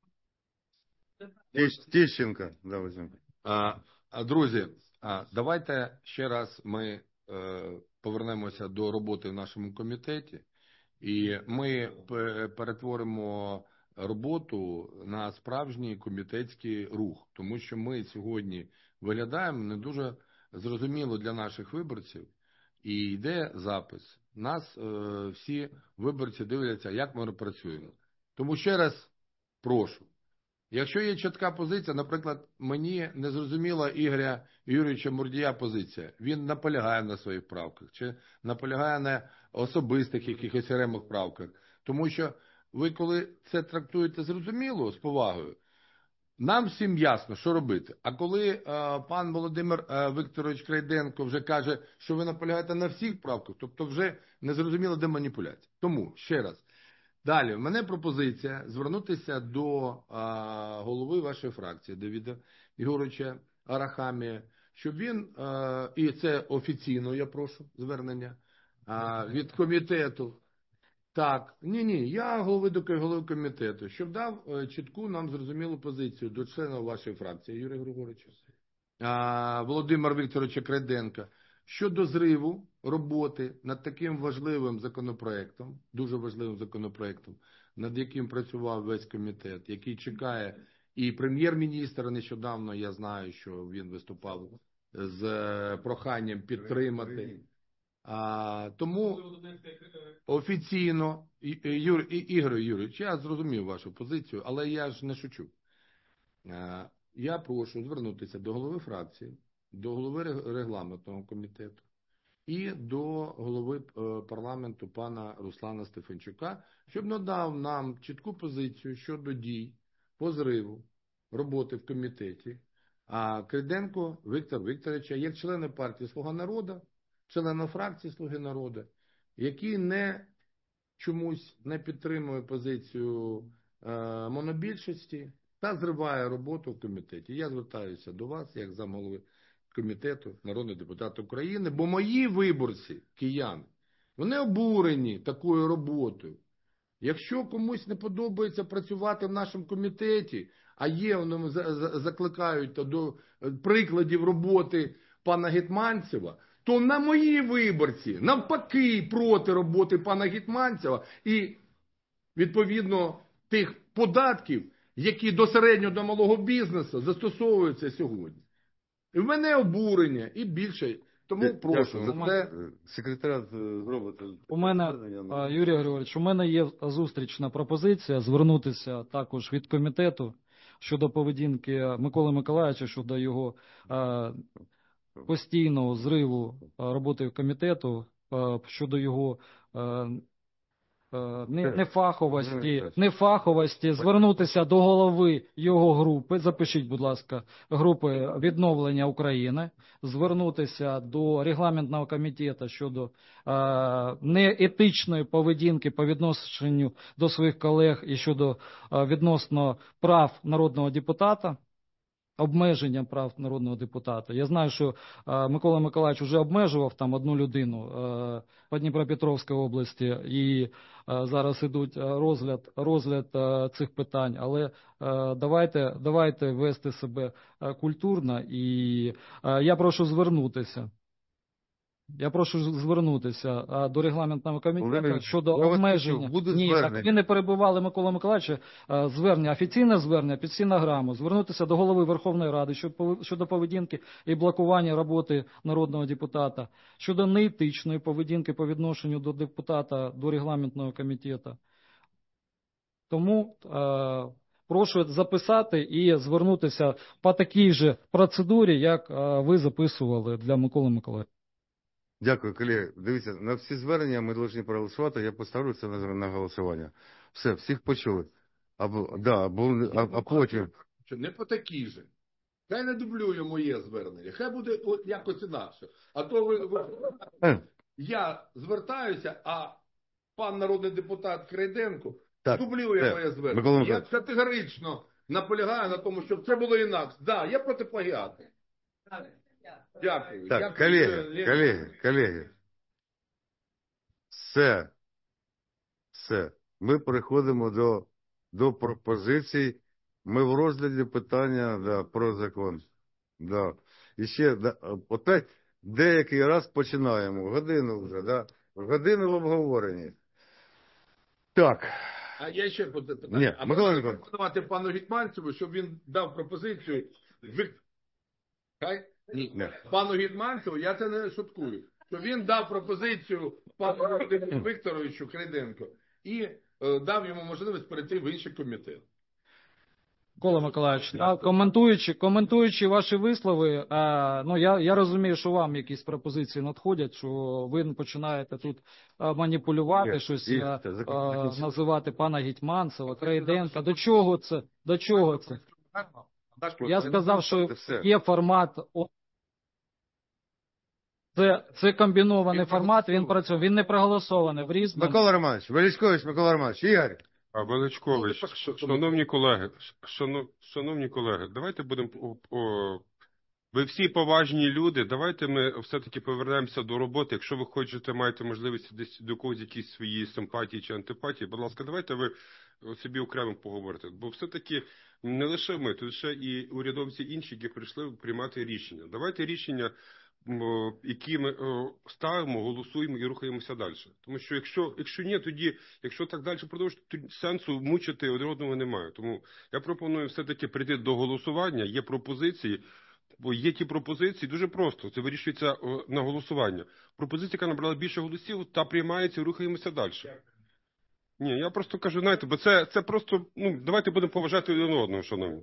Тищ- Тищенко, да, візьмемо. А, а, Друзі, а, давайте ще раз ми е, повернемося до роботи в нашому комітеті, і ми пе- перетворимо роботу на справжній комітетський рух, тому що ми сьогодні виглядаємо не дуже зрозуміло для наших виборців, і йде запис. Нас е, всі виборці дивляться, як ми працюємо. Тому ще раз прошу, якщо є чітка позиція, наприклад, мені не зрозуміла Ігоря Юрійовича Мурдія позиція. Він наполягає на своїх правках, чи наполягає на особистих якихось окремих правках. Тому що ви, коли це трактуєте зрозуміло, з повагою, нам всім ясно, що робити. А коли е, пан Володимир е, Вікторович Крейденко вже каже, що ви наполягаєте на всіх правках, тобто вже не зрозуміло, де маніпуляція. Тому, ще раз, далі, в мене пропозиція звернутися до а, голови вашої фракції, Давида Ігоровича Арахамія, щоб він, а, і це офіційно, я прошу, звернення, а, від комітету. Так, ні-ні, я голови до голови комітету, щоб дав а, чітку нам зрозумілу позицію до члена вашої фракції, Юрія Григоровича, а, Володимира Вікторовича Крейденка, щодо зриву роботи над таким важливим законопроектом, дуже важливим законопроектом, над яким працював весь комітет, який чекає і прем'єр-міністр нещодавно, я знаю, що він виступав з проханням підтримати. А, тому офіційно, Юр, Ігор Юрійович, я зрозумів вашу позицію, але я ж не шучу. А, я прошу звернутися до голови фракції, до голови регламентного комітету і до голови парламенту пана Руслана Стефанчука, щоб надав нам чітку позицію щодо дій по зриву роботи в комітеті. А Крейденко Віктор Вікторовича, як члени партії «Слуга народу», члени фракції «Слуги народу», які не чомусь не підтримує позицію е, монобільшості та зриває роботу в комітеті. Я звертаюся до вас, як замголови комітету, народний депутат України, бо мої виборці, кияни, вони обурені такою роботою. Якщо комусь не подобається працювати в нашому комітеті, а є, вони закликають до прикладів роботи пана Гетманцева, то на мої виборці, навпаки, проти роботи пана Гетманцева і, відповідно, тих податків, які до середнього, до малого бізнесу застосовуються сьогодні. І в мене обурення, і більше. Тому прошу за це. Секретаріат зробить. У мене, Юрій Григорович, у мене є зустрічна пропозиція звернутися також від комітету щодо поведінки Миколи Миколайовича, щодо його е, постійного зриву роботи комітету, е, щодо його е, Не, нефаховості, нефаховості, звернутися до голови його групи, запишіть, будь ласка, групи «Відновлення України», звернутися до регламентного комітету щодо е, неетичної поведінки по відношенню до своїх колег і щодо е, відносно прав народного депутата, обмеження прав народного депутата. Я знаю, що е, Микола Миколайович вже обмежував там одну людину е, по Дніпропетровській області, і е, зараз ідуть розгляд, розгляд е, цих питань. Але е, давайте, давайте вести себе е, культурно, і е, я прошу звернутися. Я прошу звернутися а, до регламентного комітету Володимир, щодо я вас обмеження. почув, буде Ні, звернення. так ви не перебували Микола Миколайовича. а, Звернення, офіційне звернення під стенограму. Звернутися до голови Верховної Ради щодо, щодо поведінки і блокування роботи народного депутата, щодо неетичної поведінки по відношенню до депутата, до регламентного комітету. Тому е, прошу записати і звернутися по такій же процедурі, як е, ви записували для Миколи Миколайовича. Дякую, колеги. Дивіться, на всі звернення ми повинні проголосувати, я поставлю це на, на голосування. Все, всіх почули. Або, да, або, а, а потім... Не по такій же. Хай не дублює моє звернення, хай буде от якось інакше. А то ви, ви... я звертаюся, а пан народний депутат Крейденко так, дублює так, моє звернення. Микола Я Миколайович. категорично наполягаю на тому, щоб це було інакше. Так, да, я проти плагіату. Дякую. Так, Дякую, колеги, Лена. колеги, колеги. Все. Все. Ми переходимо до, до пропозицій. Ми в розгляді питання да, про закон. Да. І ще, да, опять, деякий раз починаємо. Годину вже, да? Годину в обговоренні. Так. А я ще питання. Ні, а Микола можна пропонувати пану Гетманцеву, щоб він дав пропозицію. Ви... Хай Ні. Пану Гетманцеву, я це не шуткую, що він дав пропозицію пану Володимиру Вікторовичу Крейденко і е, дав йому можливість перейти в інший комітет. Микола Миколаївич, а коментуючи, коментуючи ваші вислови, а, ну я, я розумію, що вам якісь пропозиції надходять, що ви починаєте тут а, маніпулювати, Є, щось є, а, це, закон- а, закінчимо. називати пана Гетманцева, Крейденка. До чого це? До чого це? Я сказав, що Це все. є формат. о- Це, це комбінований формат, він працює, він не проголосований в різному. Микола Романович, Величкович, Микола Романович, Ігор. А Величкович, ш- шановні колеги, шано- шановні колеги, давайте будемо о, о, ви всі поважні люди. Давайте ми все-таки повернемося до роботи. Якщо ви хочете, маєте можливість десь до когось якісь свої симпатії чи антипатії, будь ласка, давайте ви собі окремо поговорите. Бо все-таки не лише ми, тут ще і урядовці інші, які прийшли приймати рішення. Давайте рішення, м, які ми о, ставимо, голосуємо і рухаємося далі. Тому що якщо, якщо ні, тоді, якщо так далі продовжити, то сенсу мучити один одного немає. Тому я пропоную все-таки прийти до голосування, є пропозиції. Бо є ті пропозиції, дуже просто, це вирішується о, на голосування. Пропозиція, яка набрала більше голосів, та приймається і рухаємося далі. Ні, я просто кажу, знаєте, бо це, це просто, ну, давайте будемо поважати один одного, шановні.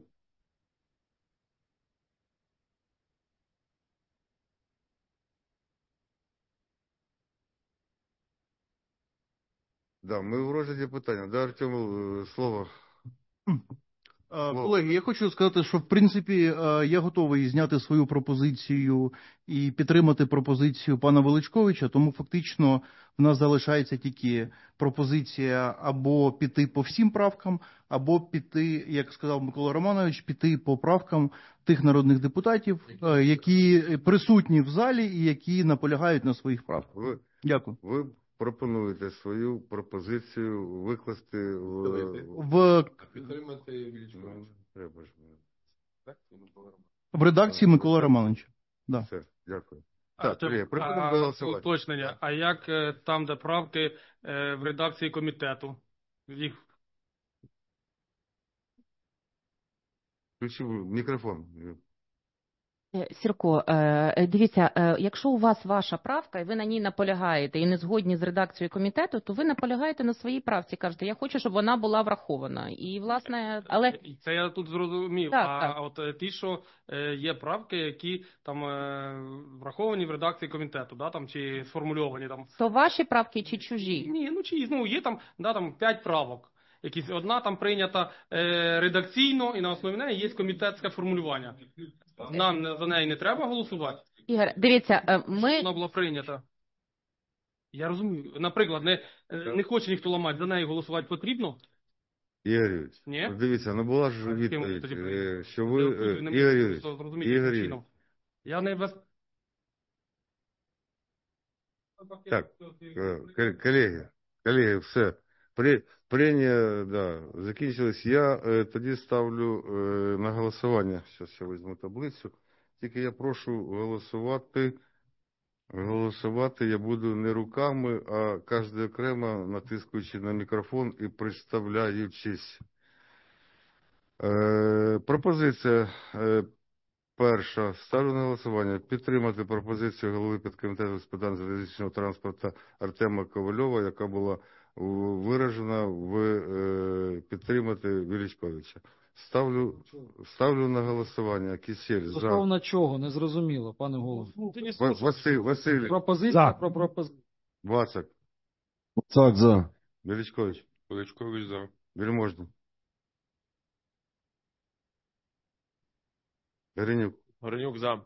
Да, ми в розгляді питання. Да, Артему, е, слово. Е, Колеги, я хочу сказати, що в принципі е, я готовий зняти свою пропозицію і підтримати пропозицію пана Величковича, тому фактично в нас залишається тільки пропозиція або піти по всім правкам, або піти, як сказав Микола Романович, піти по правкам тих народних депутатів, е, які присутні в залі і які наполягають на своїх правках. Ви, Дякую. ви пропонуєте свою пропозицію викласти в... В, Підтримати Величковича. Ну, треба ж. Так? Микола Романович. в редакції Микола Романовича. Да. Все, дякую. А, Так, це- Сергій, приходимо а, до голосування. уточнення. А як е, там, де правки е, в редакції комітету? Їх Включи мікрофон. Е, Сірко, е, дивіться, е, якщо у вас ваша правка, і ви на ній наполягаєте, і не згодні з редакцією комітету, то ви наполягаєте на своїй правці, кажете, я хочу, щоб вона була врахована. І, власне, але... Це я тут зрозумів. Так, а так. от е, ті, що е, є правки, які там е, враховані в редакції комітету, да, там, чи сформульовані там. То ваші правки чи чужі? Ні, ну чи ну, є там, да, там п'ять правок. Якісь одна там прийнята е, редакційно, і на основі неї є комітетське формулювання. Нам не- за неї не треба голосувати. Ігор, дивіться, е, ми... Вона була прийнята. Я розумію. Наприклад, не, не хоче ніхто ламати, за неї голосувати потрібно. Ігор Юрійович, Ні? от дивіться, ну була ж А з ким відповідь, тоді е, прийняли? що ви, Я е, не Ігор можу Юрійович, зрозуміти, Ігор яким Юрійович. чином. Я не без... Так, е, ко- колеги, колеги, все. При, прення, да, закінчилось. Я е, тоді ставлю е, на голосування. Зараз я візьму таблицю. Тільки я прошу голосувати. Голосувати я буду не руками, а кожен окремо натискуючи на мікрофон і представляючись. Е, пропозиція е, перша. Ставлю на голосування. Підтримати пропозицію голови підкомітету з питань залізничного транспорту Артема Ковальова, яка була в- виражена в е, підтримати Величковича. Ставлю, ставлю на голосування. Кисель за. Стосовно чого, не зрозуміло, пане голово. Ти не Ва- слухай. Василь, Василь, Пропозиція За. про пропозицію. Вацак, Так, за. Величкович, Величкович за. Вельможний, Горенюк, Горенюк за.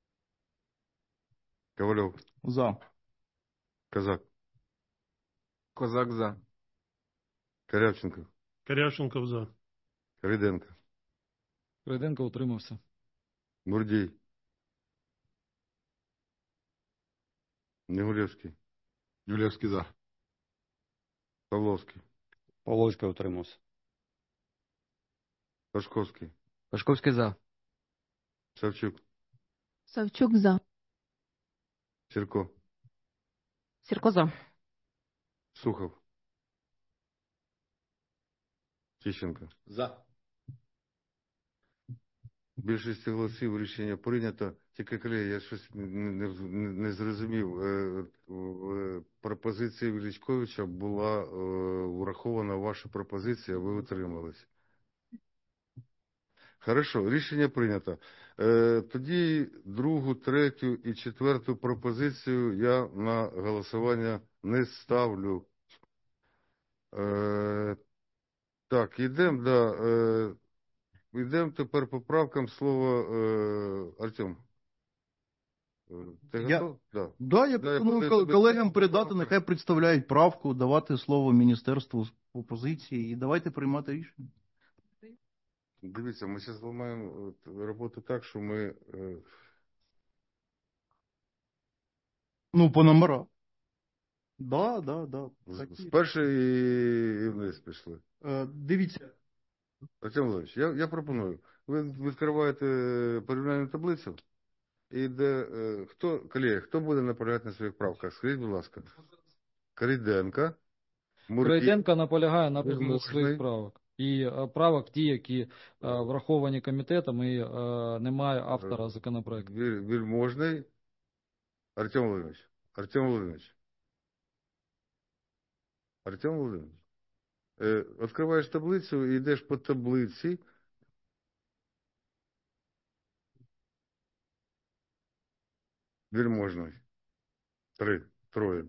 Ковальов, За. Казак, Козак за. Корявченко, Корявченков за. Риденко, Крейденко утримався. Мурдій, Негулевський, Юлєвський за. Павловський, Павловський утримався. Пашковський, Пашковський за. Савчук, Савчук за. Сірко, Сірко за. Сухов, Тищенко, За. Більшості голосів рішення прийнято. Тільки, колеги, я щось не, не, не, не зрозумів. Е, е, пропозиція Величковича була е, врахована ваша пропозиція, ви утримались. Хорошо, рішення прийнято. Е, тоді другу, третю і четверту пропозицію я на голосування не ставлю. Е, так, йдемо, да, е, йдемо тепер по правкам. Слово е, Артем. Е, Ти Я- готов? Да. Да, я Да, я пропоную передаю кол- тобі колегам слово. передати, нехай представляють правку, давати слово міністерству з опозиції і давайте приймати рішення. Дивіться, ми зараз зламаємо от, роботу так, що ми... Е, Ну, по номерах. Да, да, да. з, такі. з першої і вниз пішли. Е, Дивіться, Артем Володимирович, я, я пропоную. Ви відкриваєте порівняльну таблицю, і де, е, хто, колеги, хто буде наполягати на своїх правках? Скажіть, будь ласка. Крейденко, Муркій, Крейденко наполягає на Вельможний. своїх правок. І е, правок ті, які е, враховані комітетом і е, немає автора законопроекту. Віль- Вельможний, Артем Володимирович. Артем Володимирович. Артем Володимирович. Е, відкриваєш таблицю і йдеш по таблиці. Вельможний. Три. Троє.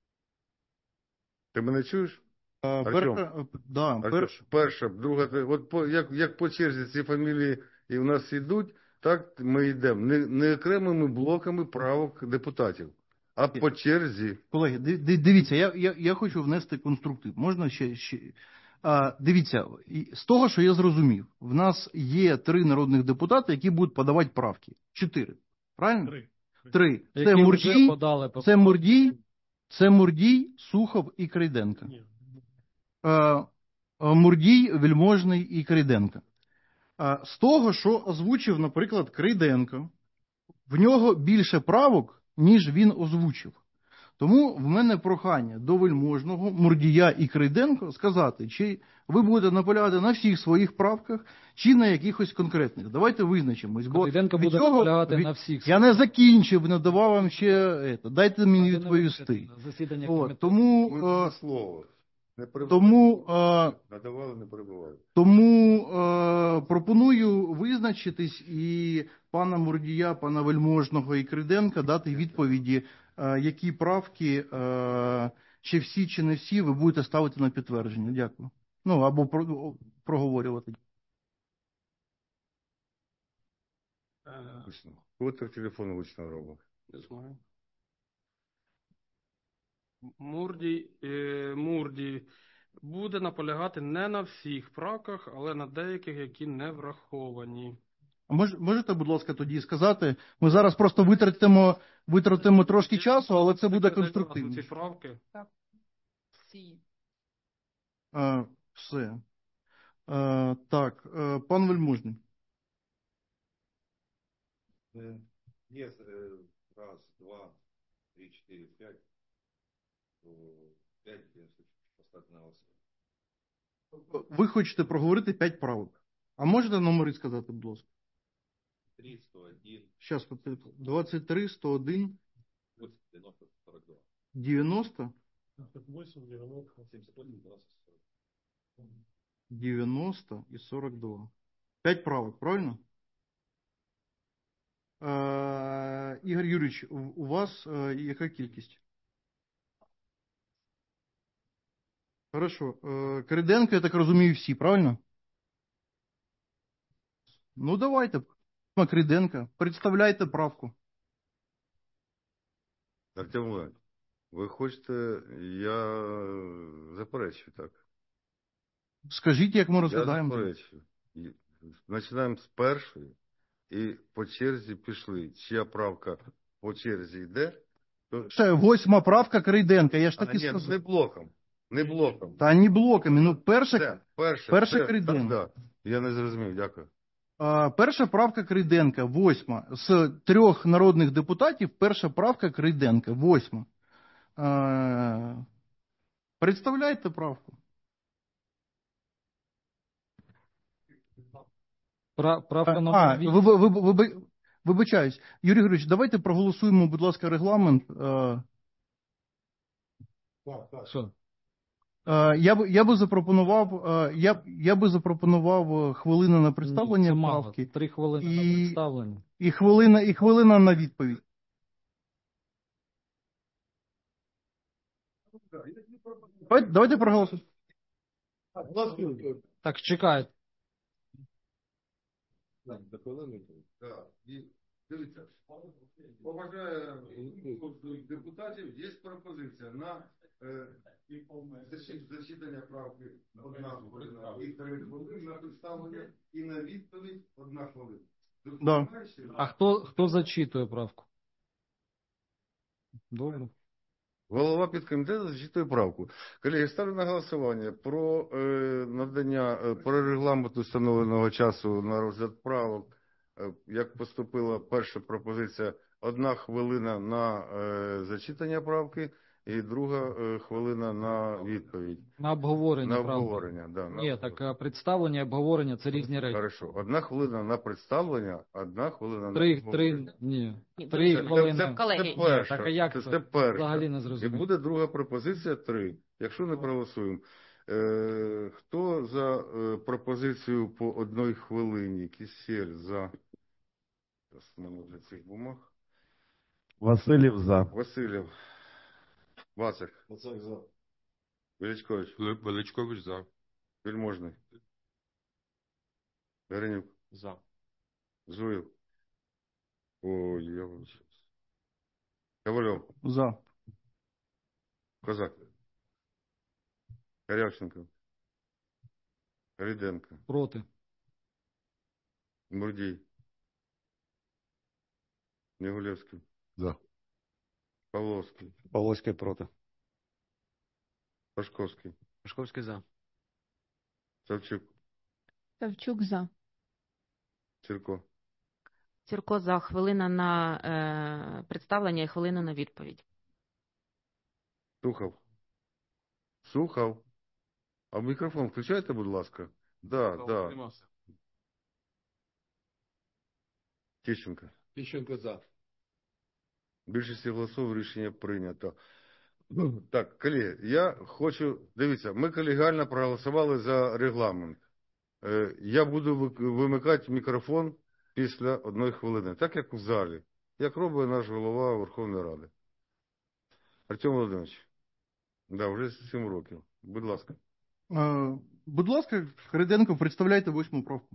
Ти мене чуєш? е, Артем. перша, е, да, Артем, перша, Перша, друга, три. От по, як, як по черзі ці фамілії і в нас йдуть, так ми йдемо. Не, не окремими блоками правок депутатів, а по черзі. колеги, ди- ди- дивіться, я, я, я хочу внести конструктив. Можна ще, ще... А, дивіться, і з того, що я зрозумів, в нас є три народних депутати, які будуть подавати правки. Чотири. Правильно? Три. Три. Це Які вже Мурдій, подали це Мурдій, це Мурдій, Сухов і Крейденко. Ні. Е, е, Мурдій, Вельможний і Крейденко. Е, З того, що озвучив, наприклад, Крейденко, в нього більше правок, ніж він озвучив. Тому в мене прохання до Вельможного, Мурдія і Крейденко сказати, чи ви будете наполягати на всіх своїх правках, чи на якихось конкретних. Давайте визначимось. Бо Крейденко від буде цього- наполягати від- на всіх. Я не закінчив, не давав вам ще, ето, дайте мені відповісти. Засідання От, комітету. тому... Ми е, це слово. Не перебивали. Тому, е, Надавали, не перебували. тому е, пропоную визначитись і пана Мурдія, пана Вельможного і Крейденка дати відповіді, е, які правки, е, чи всі, чи не всі, ви будете ставити на підтвердження. Дякую. Ну, або про, проговорювати. Е, Гучно. От телефон гучно робить. Не знаю. Мурдій, е, Мурдій буде наполягати не на всіх правках, але на деяких, які не враховані. А мож, можете, будь ласка, тоді сказати, ми зараз просто витратимо, витратимо трошки часу, але це буде Ці конструктивно. правки. Всі. Е, все. Е, так, е, пан Вельможний. Є раз, два, три, чотири, п'ять. П'ять, я поставити на голосування. Ви хочете проговорити п'ять правок. А можете номери сказати, будь ласка? три, сто один, Зараз, двадцять три, сто один, дев'яносто, сорок два. дев'яносто, сімдесят восемь, двадцять, сорок. дев'яносто і сорок два. П'ять правок, правильно? Е, Ігор Юрійович, у у вас е, яка кількість? Хорошо. Е, Крейденко, я так розумію, всі, правильно? Ну, давайте. Крейденко, представляйте правку. Артем Володимирович, ви хочете, я заперечую, так? Скажіть, як ми Я розглядаємо. заперечую. І Починаємо з першої і по черзі пішли. Чия правка по черзі йде, то... Ще восьма правка Крейденка, я ж А, так і ні, сказав. не блоком. Не блоком. Та не блоками, ну перша, Це, перше, перша це, Крейденко. так, да. Я не зрозумів, дякую. а, перша правка Крейденка, восьма. З трьох народних депутатів перша правка Крейденка, восьма. А, представляйте правку. Пра- Правка А, номер вісім. ви, ви, ви, ви, вибачаюсь. Юрій Григорович, давайте проголосуємо, будь ласка, регламент. Е, Що? е, Я би, я би запропонував, е, я, б- я би запропонував е, хвилину на Ні, представлення це мало. правки Три хвилини І- на представлення. і хвилина, і хвилина на відповідь. Давайте, давайте проголосуємо. Так, чекайте. До хвилини. Так. І дивіться, поважаю депутатів, є пропозиція на е, защит- зачитання правки одна хвилина і три хвилини на представлення і на відповідь одна хвилина. Да. А хто, хто зачитує правку? Добре. Голова підкомітету зачитує правку. Колеги, ставлю на голосування про е, надання, е, про регламенту встановленого часу на розгляд правок. Е, як поступила перша пропозиція, одна хвилина на е, зачитання правки і друга е, хвилина на відповідь. На обговорення На правки. обговорення, да. на Ні, так а, представлення і обговорення – це різні речі. Хорошо. Одна хвилина на представлення, одна хвилина Три, на три, обговорення. ні, Ні, три Це, хвилини. це, це, Колеги, це перша. Так, а як це, це? це перша. Взагалі не І зрозумів. буде друга пропозиція три. Якщо не проголосуємо. Е, хто за е, пропозицію по одній хвилині? Кисель за. Зараз у мене для цих бумаг. Васильєв за. Васильєв. Вацик. Вацак за. Величкович. Вели- Величкович за. Вельможний. Горенюк. За. Зуєв. Ой, я вибачаюсь. Ковальов. За. Козак. Корявченко. Ріденко. Проти. Мурдій. Негулевський. За. Павловський. Павловський проти. Пашковський. Пашковський за. Савчук. Савчук за. Цирко. Сірко за хвилина на е, представлення і хвилину на відповідь. Сухов. Сухов. А мікрофон включайте, будь ласка. Да, да. Тищенко. Тищенко за. Більшості голосів рішення прийнято. Так, колеги, я хочу, дивіться, ми колегіально проголосували за регламент. Е, Я буду ви- вимикати мікрофон після одної хвилини, так як в залі, як робить наш голова Верховної Ради. Артем Володимирович, да, вже сім років. Будь ласка. Е, Будь ласка, Ріденко, представляйте восьму правку.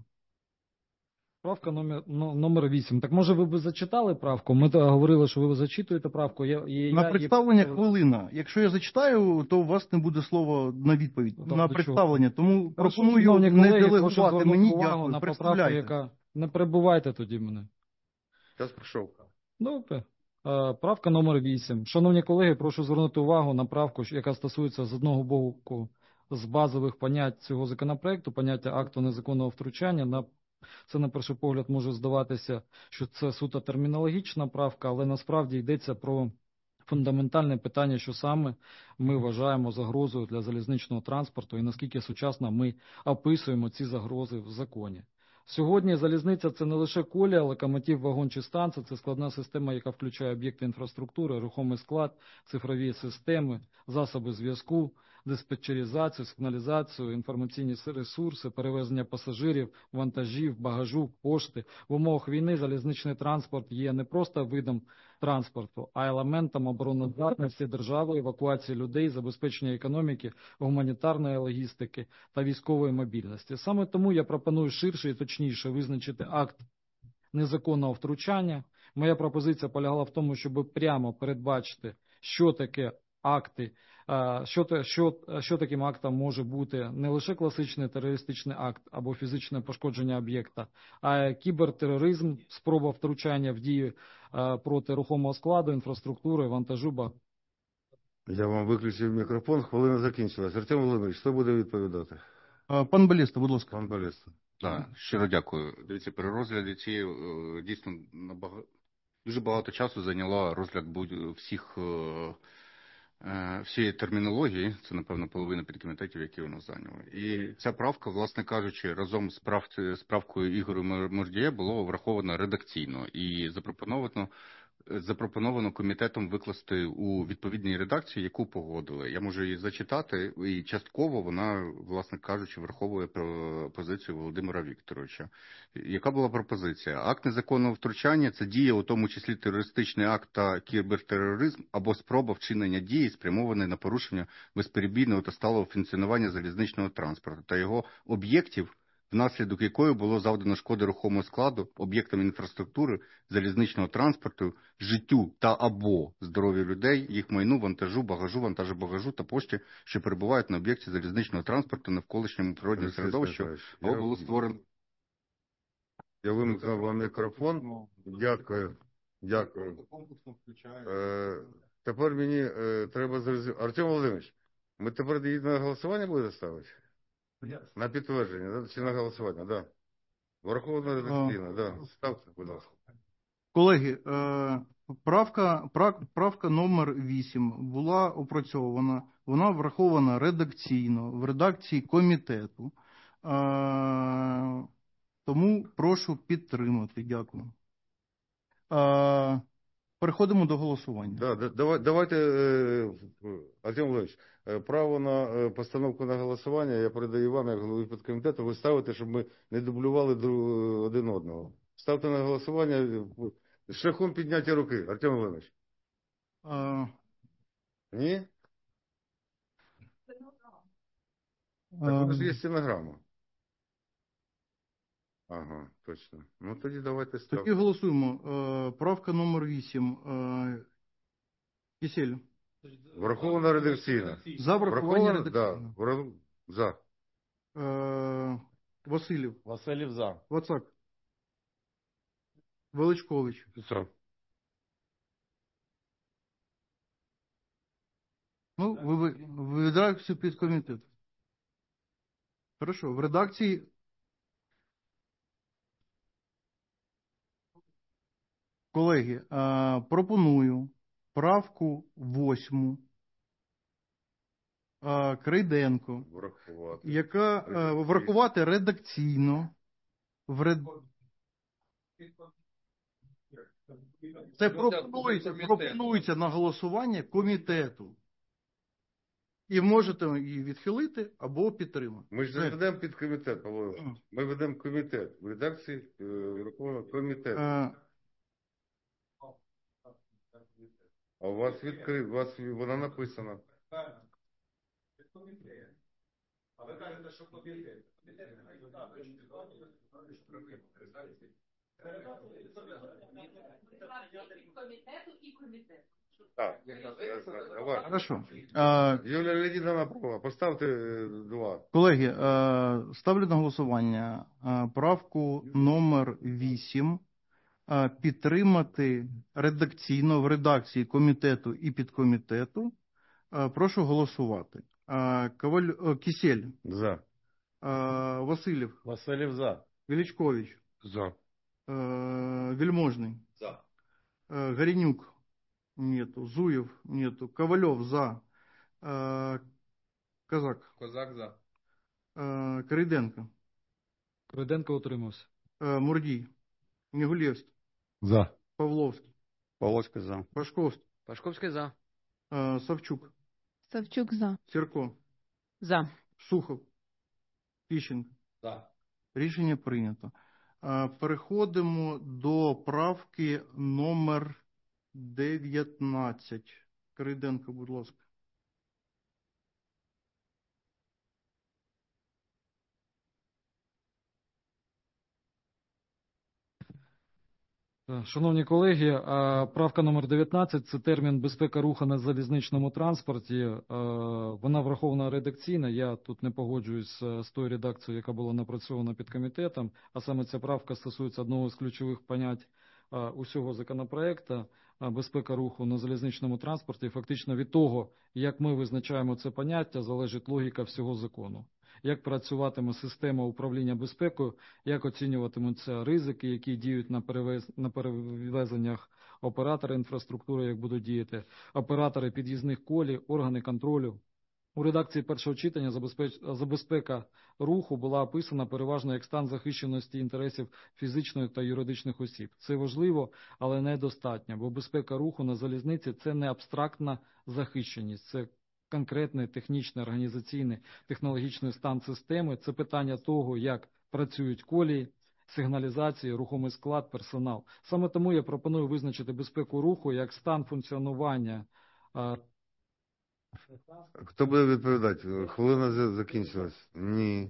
Правка номер, ну, номер вісім. Так може ви б зачитали правку? Ми то говорили, що ви зачитуєте правку. Я, і, На я, представлення і... хвилина. Якщо я зачитаю, то у вас не буде слова на відповідь, Ну, на до представлення. Тому Прошу, пропоную шановні не колеги, прошу делегувати звернути мені, увагу дякую, на поправку, представляйте. яка... Не перебувайте тоді мене. Час прийшов. Добре. Е, Правка номер вісім. Шановні колеги, прошу звернути увагу на правку, яка стосується з одного боку з базових понять цього законопроекту, поняття акту незаконного втручання. На Це, на перший погляд, може здаватися, що це суто термінологічна правка, але насправді йдеться про фундаментальне питання, що саме ми вважаємо загрозою для залізничного транспорту і наскільки сучасно ми описуємо ці загрози в законі. Сьогодні залізниця – це не лише колія, локомотив, вагон чи станція, це складна система, яка включає об'єкти інфраструктури, рухомий склад, цифрові системи, засоби зв'язку, диспетчеризацію, сигналізацію, інформаційні ресурси, перевезення пасажирів, вантажів, багажу, пошти. В умовах війни залізничний транспорт є не просто видом транспорту, а елементом обороноздатності держави, евакуації людей, забезпечення економіки, гуманітарної логістики та військової мобільності. Саме тому я пропоную ширше і точніше визначити акт незаконного втручання. Моя пропозиція полягала в тому, щоб прямо передбачити, що таке акти, що, що, що таким актом може бути не лише класичний терористичний акт або фізичне пошкодження об'єкта, а кібертероризм, спроба втручання в дії проти рухомого складу, інфраструктури, вантажу. Я вам виключив мікрофон, хвилина закінчилась. Артем Володимирович, хто буде відповідати? Е, Пан Балєста, будь ласка. Пан Балєста. Так, щиро дякую. Дивіться, при розгляді цієї е, дійсно набагато, дуже багато часу зайняло розгляд будь- всіх е, е, всієї термінології, це, напевно, половина підкомітетів, які у нас зайняли. І ця правка, власне кажучи, разом з, прав, з правкою Ігоря Мурдія було враховано редакційно і запропоновано запропоновано комітетом викласти у відповідній редакції, яку погодили. Я можу її зачитати, і частково вона, власне кажучи, враховує позицію Володимира Вікторовича. Яка була пропозиція? Акт незаконного втручання – це дія, у тому числі терористичний акт та кібертероризм або спроба вчинення дії, спрямованої на порушення безперебійного та сталого функціонування залізничного транспорту та його об'єктів, внаслідок якої було завдано шкоди рухомого складу, об'єктам інфраструктури, залізничного транспорту, життю та або здоров'ю людей, їх майну, вантажу, багажу, вантажу-багажу та пошті, що перебувають на об'єкті залізничного транспорту навколишньому природному середовищу, або було створено. Я вимкнув вам мікрофон. Дякую. Дякую. Е, тепер мені е, треба зрозуміти. Артем Володимирович, ми тепер її на голосування будемо ставити? На підтвердження, да? Чи на голосування, да. Врахована редакційно, да. Ставте, будь ласка. Колеги, правка, правка номер вісім була опрацьована, вона врахована редакційно, в редакції комітету. Тому прошу підтримати. Дякую. Переходимо до голосування. Да, давай, давайте, Артем Володимирович, право на постановку на голосування я передаю вам, як голові підкомітету, ви ставите, щоб ми не дублювали один одного. Ставте на голосування шляхом підняття руки, Артем Володимирович. А... Ні? Так, у нас є стенограма. Ага, точно. Ну, тоді давайте ставимо. Тоді голосуємо. Правка номер вісім. Кисель. Врахована редакційно. За врахування редакційно. Да. За. Васильєв. Васильєв за. Вацак. Величкович. За. Ну, ви, ви в редакцію під комітет. Хорошо. В редакції... Колеги, пропоную правку восьму Крейденко, врахувати. яка врахувати редакційно. В ред... Це пропонується, пропонується на голосування комітету. І можете її відхилити або підтримати. Ми ж не ведемо під комітет, Павло. Ми ведемо комітет. В редакції враховано комітет. А... А у вас відкрит, у вас вона написана. А ви кажете, що комітет. Так, давай. Хорошо. Юлія Леонідовна права. Поставте два. Колеги, ставлю на голосування правку номер вісім. Підтримати редакційно в редакції комітету і підкомітету. Прошу голосувати. Коваль... Кисель. За. Васильєв. Васильєв за. Величкович. За. Вельможний. За. Горенюк. Нету. Зуев. Нету. Ковальов. За. Козак. Козак за. Крейденко. Крейденко утримався. Мурдій. Негулевський. За. Павловський. Павловський за. Пашковський. Пашковський за. Савчук. Савчук за. Сірко. За. Сухов. Тищенко. За. Рішення прийнято. Переходимо до правки номер дев'ятнадцять. Крейденко, будь ласка. Шановні колеги, правка номер дев'ятнадцять – це термін «безпека руху на залізничному транспорті». Вона врахована редакційно. Я тут не погоджуюсь з тою редакцією, яка була напрацьована під комітетом, а саме ця правка стосується одного з ключових понять усього законопроекту – безпека руху на залізничному транспорті. І фактично від того, як ми визначаємо це поняття, залежить логіка всього закону. як працюватиме система управління безпекою, як оцінюватимуться ризики, які діють на, перевез... на перевезеннях, оператори інфраструктури, як будуть діяти, оператори під'їзних колій, органи контролю. У редакції першого читання забезпеч... забезпека руху була описана переважно як стан захищеності інтересів фізичних та юридичних осіб. Це важливо, але недостатньо, бо безпека руху на залізниці – це не абстрактна захищеність, це конкретний технічний, організаційний, технологічний стан системи, це питання того, як працюють колії, сигналізації, рухомий склад, персонал. Саме тому я пропоную визначити безпеку руху як стан функціонування. Хто буде відповідати? Хвилина закінчилась? Ні.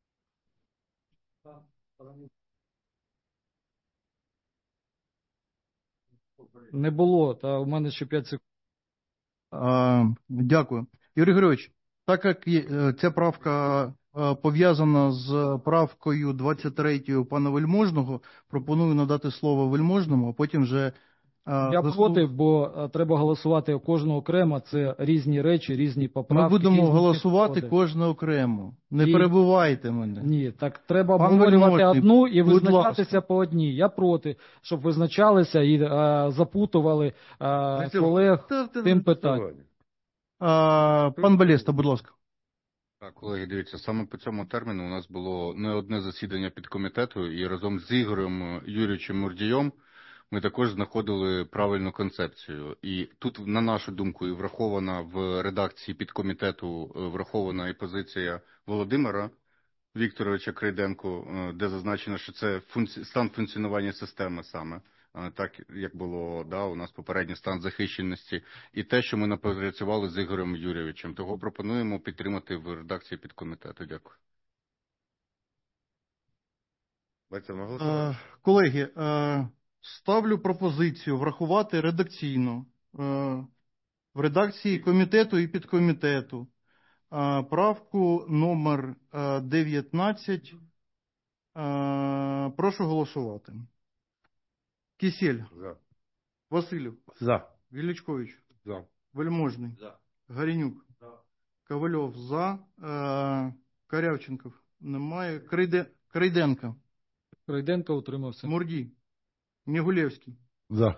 Не було, та у мене ще п'ять секунд. А, дякую. Юрій Григорович, так як ця правка пов'язана з правкою двадцять третьою пана Вельможного, пропоную надати слово Вельможному, а потім вже... Я проти, бо треба голосувати кожну окремо, це різні речі, різні поправки. Ми будемо різні голосувати підходи. кожне окремо. Не І... перебивайте мене. Ні, так треба Пан обговорювати Вельможний, одну і будь визначатися ласка. по одній. Я проти, щоб визначалися і а, запутували а, колег тим питанням. А, пан Балєста, будь ласка. Так, колеги, дивіться, саме по цьому терміну у нас було не одне засідання підкомітету, і разом з Ігорем Юрійовичем Мурдієм ми також знаходили правильну концепцію. І тут, на нашу думку, і врахована в редакції підкомітету, врахована і позиція Володимира Вікторовича Крейденко, де зазначено, що це функці... стан функціонування системи саме, так як було, да, у нас попередній стан захищеності, і те, що ми напрацювали з Ігорем Юрійовичем. Того пропонуємо підтримати в редакції підкомітету. Дякую. Е, колеги, е, ставлю пропозицію врахувати редакційно е, в редакції комітету і підкомітету е, правку номер е, дев'ятнадцять. Е, прошу голосувати. Кисєль. За. Василів. За. Величкович. За. Вельможний. За. Горенюк. За. Ковальов. За. Е, Корявченков. Немає. Крейде... Крейденко. Крейденко утримався. Мурдій. Негулевський. За.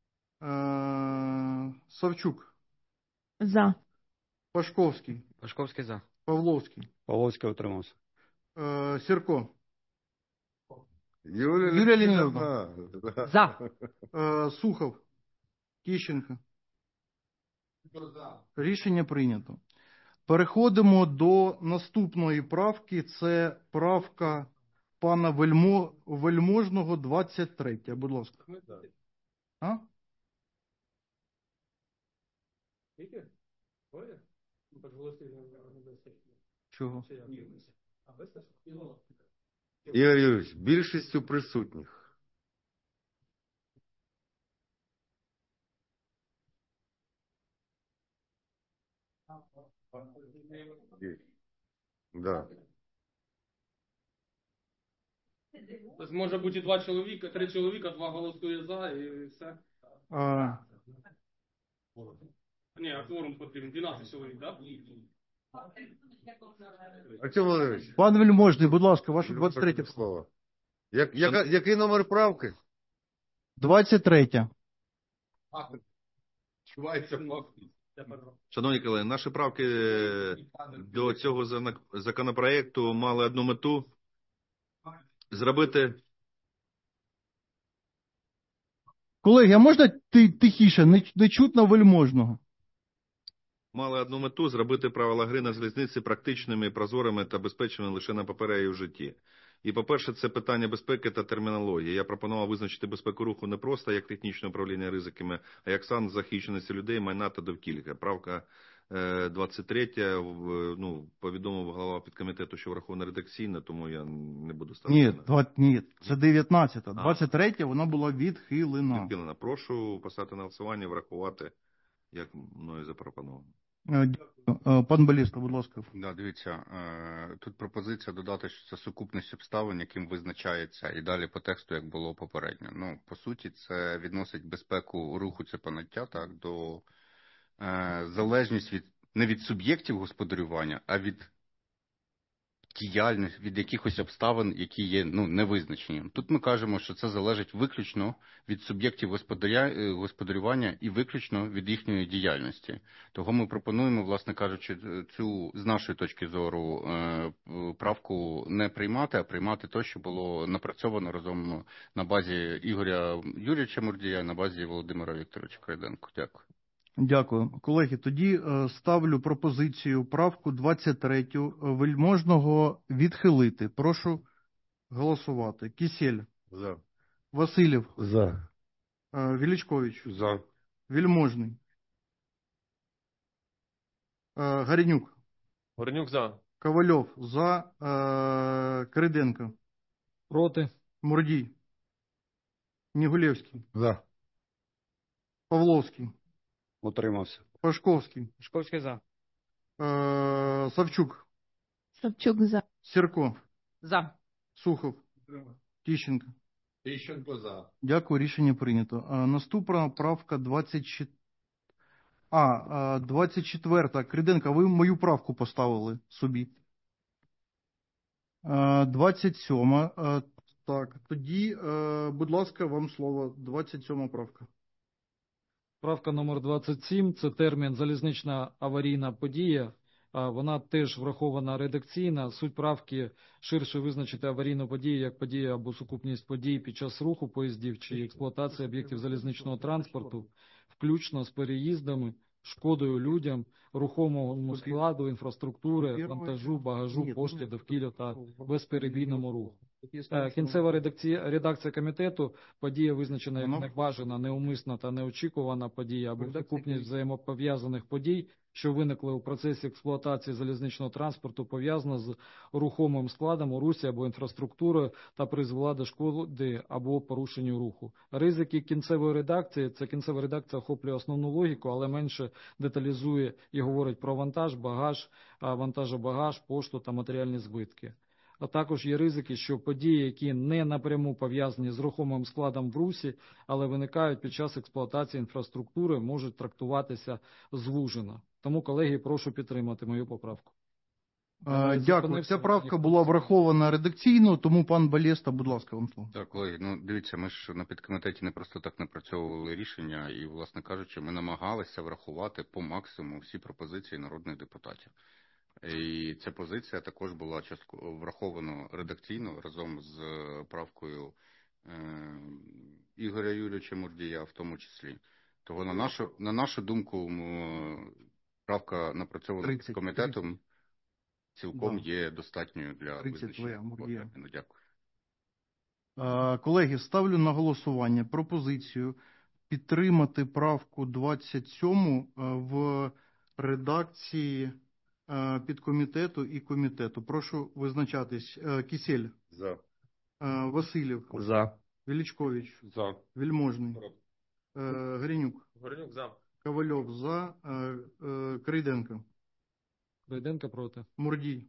Е, Савчук. За. Пашковський. Пашковський за. Павловський. Павловський утримався. Е, Сірко. Юлія, Юлія Леонідовна. За. Е, Сухов. Тищенко. Рішення прийнято. Переходимо до наступної правки. Це правка пана Вельмо... Вельможного, двадцять третя. Будь ласка. А? Чого? Ігор Юрійович, більшістю присутніх. Да. Тобто може бути і два чоловіка, три чоловіка, два голосує за і все. А... Ні, а кворум потрібен, дванадцять чоловік, так? Артем Володимирович, Пан Вельможний, будь ласка, ваше двадцять третє слово. Як, яка, який номер правки? двадцять третя. Шановні колеги, наші правки до цього законопроекту мали одну мету – зробити... Колеги, а можна тихіше, не, не чутно Вельможного? Мали одну мету – зробити правила гри на залізниці практичними, прозорими та безпечними лише на папері і в житті. І, по-перше, це питання безпеки та термінології. Я пропонував визначити безпеку руху не просто як технічне управління ризиками, а як стан захищеності людей, майна та довкілля. Правка двадцять третя, ну, повідомив голова підкомітету, що врахована редакційно, тому я не буду ставити. Ні, два, ні, це дев'ятнадцята. двадцять третя вона була відхилена. Відхилена. Прошу поставити на голосування, врахувати, як мною запропоновано. Дякую. Пан Балєста, будь ласка. Да, дивіться, тут пропозиція додати, що це сукупність обставин, яким визначається, і далі по тексту, як було попередньо. Ну, по суті, це відносить безпеку руху, це поняття, так, до е, залежність від, не від суб'єктів господарювання, а від діяльність, від якихось обставин, які є ну, невизначенням. Тут ми кажемо, що це залежить виключно від суб'єктів господаря, господарювання і виключно від їхньої діяльності. Того ми пропонуємо, власне кажучи, цю, з нашої точки зору, правку не приймати, а приймати те, що було напрацьовано разом на базі Ігоря Юрійовича Мурдія, на базі Володимира Вікторовича Крейденко. Дякую. Дякую. Колеги, тоді ставлю пропозицію правку двадцять третю Вельможного відхилити. Прошу голосувати. Кісєль. За. Васильєв. За. Величкович. За. Вельможний. Горенюк. Горенюк за. Ковальов. За. Крейденко. Проти. Мурдій. Негулевський. За. Павловський. Утримався. Пашковський. Шковський за. Е, Савчук. Савчук за. Сірко. За. Сухов. Тищенко. Тищенко за. Дякую, рішення прийнято. Е, наступна правка двадцять чотири. А, е, двадцять четверта. Крейденко, ви мою правку поставили собі. Е, двадцять сьома. Е, так, тоді, е, будь ласка, вам слово. двадцять сьома правка. Правка номер двадцять сім – це термін «залізнична аварійна подія». Вона теж врахована редакційно. Суть правки – ширше визначити аварійну подію як подію або сукупність подій під час руху поїздів чи експлуатації об'єктів залізничного транспорту, включно з переїздами, шкодою людям, рухомому складу, інфраструктури, вантажу, багажу, пошті, довкілля та безперебійному руху. Кінцева редакція комітету – подія визначена як небажана, неумисна та неочікувана подія або сукупність взаємопов'язаних подій, що виникли у процесі експлуатації залізничного транспорту, пов'язана з рухомим складом у русі або інфраструктурою та призвела до шкоди або порушенню руху. Ризики кінцевої редакції – це кінцева редакція охоплює основну логіку, але менше деталізує і говорить про вантаж, багаж, вантажобагаж, пошту та матеріальні збитки. А також є ризики, що події, які не напряму пов'язані з рухомим складом в русі, але виникають під час експлуатації інфраструктури, можуть трактуватися звужено. Тому, колеги, прошу підтримати мою поправку. А, дякую. Ця правка була врахована редакційно, тому пан Балєста, будь ласка, вам слово. Так, колеги, ну дивіться, ми ж на підкомітеті не просто так напрацьовували рішення і, власне кажучи, ми намагалися врахувати по максимуму всі пропозиції народних депутатів. І ця позиція також була частково врахована редакційно разом з правкою е, Ігоря Юрійовича Мурдія в тому числі. Того, на нашу, на нашу думку, правка напрацьована з комітетом цілком да. є достатньою для визначення. Ну, дякую. Е, колеги, ставлю на голосування пропозицію підтримати правку двадцять сьому в редакції підкомітету і комітету. Прошу визначатись. Кісєль. За. Васильєв. За. Величкович. За. Вельможний. Горенюк. Горенюк за. Ковальов за. Крейденко. Крейденко проти. Мурдій.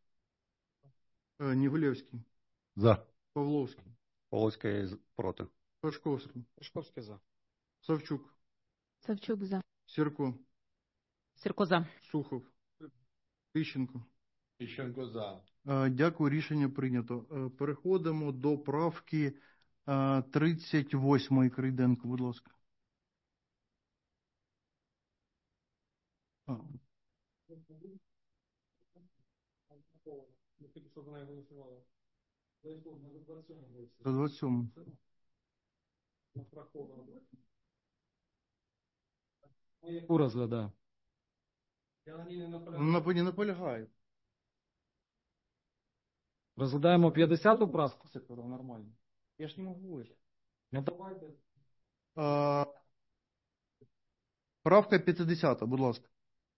Негулевський. За. Павловський. Павловський проти. Пашковський. Пашковський за. Савчук. Савчук за. Сірко. Сірко за. Сухов. Тищенко. Тищенко за. Дякую, рішення прийнято. Переходимо до правки тридцять восьмої Крейденко, будь ласка. А. За двадцять сьому. У розглядаю. На не наполягаю. Розглядаємо п'ятдесяту правку? Це нормально. Я ж не можу. Ну, давайте. А, правка п'ятдесята, будь ласка.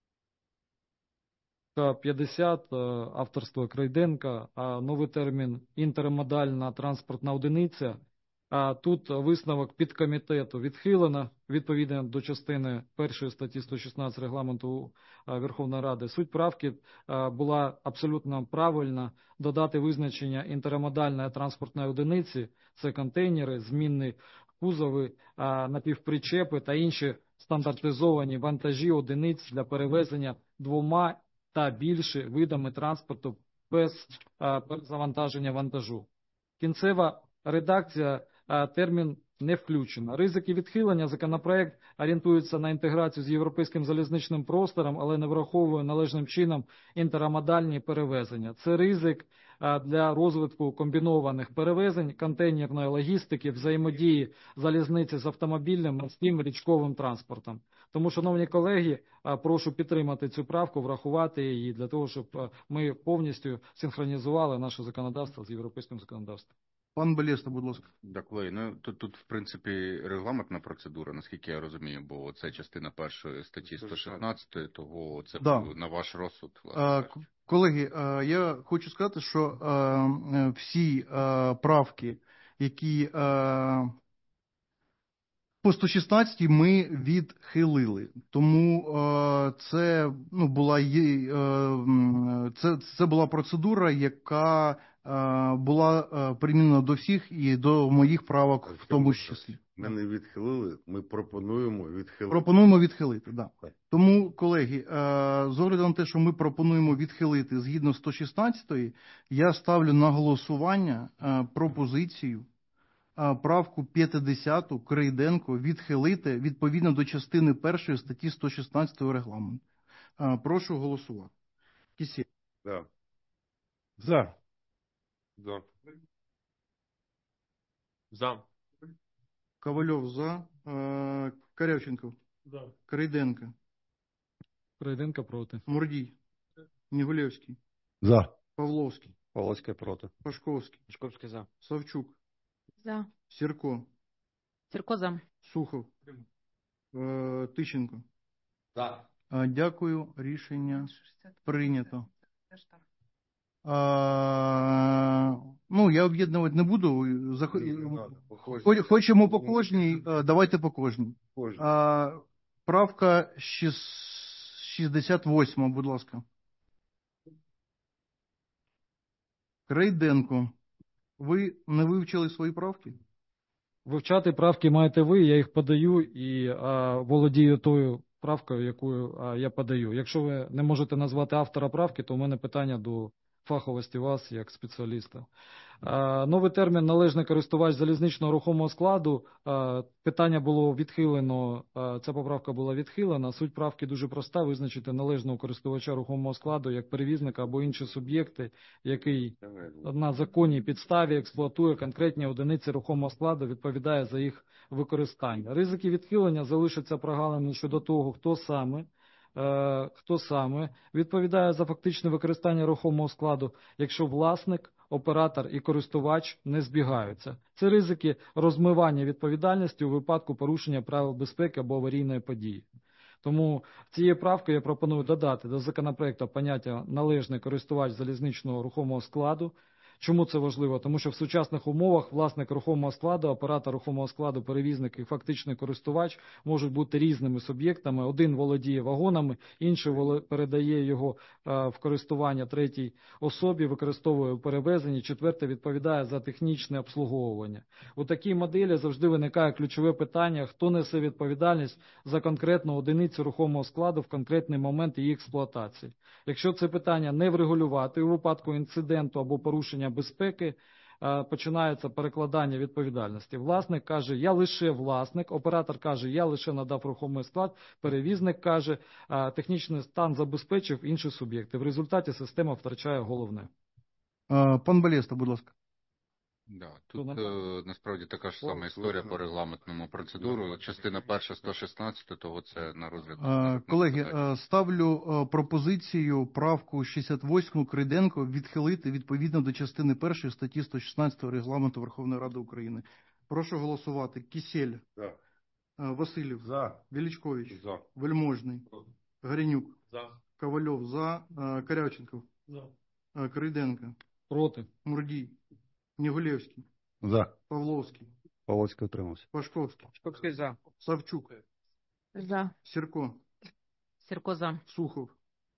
п'ятдесят, авторство Крейденка, новий термін інтермодальна транспортна одиниця. А тут висновок підкомітету відхилено, відповідно до частини першої статті сто шістнадцять регламенту Верховної Ради. Суть правки була абсолютно правильна. Додати визначення інтермодальної транспортної одиниці – це контейнери, змінні кузови, напівпричепи та інші стандартизовані вантажі одиниць для перевезення двома та більше видами транспорту без е, перезавантаження вантажу. Кінцева редакція, е, термін не включено. Ризики відхилення законопроект орієнтується на інтеграцію з європейським залізничним простором, але не враховує належним чином інтермодальні перевезення. Це ризик е, для розвитку комбінованих перевезень, контейнерної логістики, взаємодії залізниці з автомобільним, морським, річковим транспортом. Тому, шановні колеги, е, прошу підтримати цю правку, врахувати її для того, щоб е, ми повністю синхронізували наше законодавство з європейським законодавством. Пан Балєста, будь ласка. Так, колеги, ну тут, тут, в принципі, регламентна процедура, наскільки я розумію, бо це частина першої статті сто шістнадцять, того це Да. на ваш розсуд. Е, к- Колеги, е, я хочу сказати, що е, е, всі е, правки, які е, по сто шістнадцятій ми відхилили. Тому е, це, ну, була, є- е, м, це, це була процедура, яка е, була е, примінена до всіх і до моїх правок в тому числі. Ми не відхилили, ми пропонуємо відхилити. Пропонуємо відхилити, да. Тому, колеги, е, з огляду на те, що ми пропонуємо відхилити згідно сто шістнадцятої, я ставлю на голосування е, пропозицію е, правку п'ятдесяту Крейденко відхилити відповідно до частини першої статті сто шістнадцять регламенту. Е, Прошу голосувати. Кісєль. Да. За. За. За. Ковальов за. Е, Корявченков. За. Крейденко. Крейденко проти. Мурдій. Негулевський. За. Павловський. Полоцький проти. Пашковський. Пашковський за. Савчук. За. Сірко. Сірко за. Сухов. Е, Тищенко. За. Е, Дякую. Рішення прийнято. А, ну, я об'єднувати не буду. Зах- Хоч- Хочемо по кожній, е, давайте по кожній. А, правка шіс- шістдесят восьма, будь ласка. Крейденко. Ви не вивчили свої правки? Вивчати правки маєте ви, я їх подаю і а, володію тою правкою, яку а, я подаю. Якщо ви не можете назвати автора правки, то у мене питання до фаховості вас як спеціаліста. А, новий термін «належний користувач залізничного рухомого складу». А, питання було відхилено, а, ця поправка була відхилена. Суть правки дуже проста: визначити належного користувача рухомого складу як перевізника або інші суб'єкти, який на законній підставі експлуатує конкретні одиниці рухомого складу, відповідає за їх використання. Ризики відхилення залишаться прогалинами щодо того, хто саме, е, хто саме відповідає за фактичне використання рухомого складу, якщо власник, оператор і користувач не збігаються. Це ризики розмивання відповідальності у випадку порушення правил безпеки або аварійної події. Тому цією правкою я пропоную додати до законопроекту поняття «належний користувач залізничного рухомого складу». Чому це важливо? Тому що в сучасних умовах власник рухомого складу, оператор рухомого складу, перевізник і фактичний користувач можуть бути різними суб'єктами. Один володіє вагонами, інший воло- передає його е, в користування третій особі, використовує у перевезенні, четвертий відповідає за технічне обслуговування. У такій моделі завжди виникає ключове питання, хто несе відповідальність за конкретну одиницю рухомого складу в конкретний момент її експлуатації. Якщо це питання не врегулювати у випадку інциденту або порушення безпеки, е, починається перекладання відповідальності. Власник каже, я лише власник, оператор каже, я лише надав рухомий склад, перевізник каже, е, технічний стан забезпечив інші суб'єкти. В результаті система втрачає головне. Е, Пан Балєста, будь ласка. Да, тут е, насправді така ж сама історія по регламентному процедуру. Частина перша сто шістнадцять, того це на розгляд. Е, Колеги, е, ставлю е, пропозицію правку шістдесят восьму Крейденко відхилити відповідно до частини першої статті сто шістнадцять Регламенту Верховної Ради України. Прошу голосувати. Кісєль. За. Е, Васильєв. За. Величкович. За. Вельможний. Горенюк. За. Ковальов. За. Е, Корявченков. За. Е, Крейденко. Проти. Мурдій. Негулевський. За. Павловський. Полоцький утримався. Пашковський. Пашковський за. Савчук. За. Сірко. Сірко за. Сухов.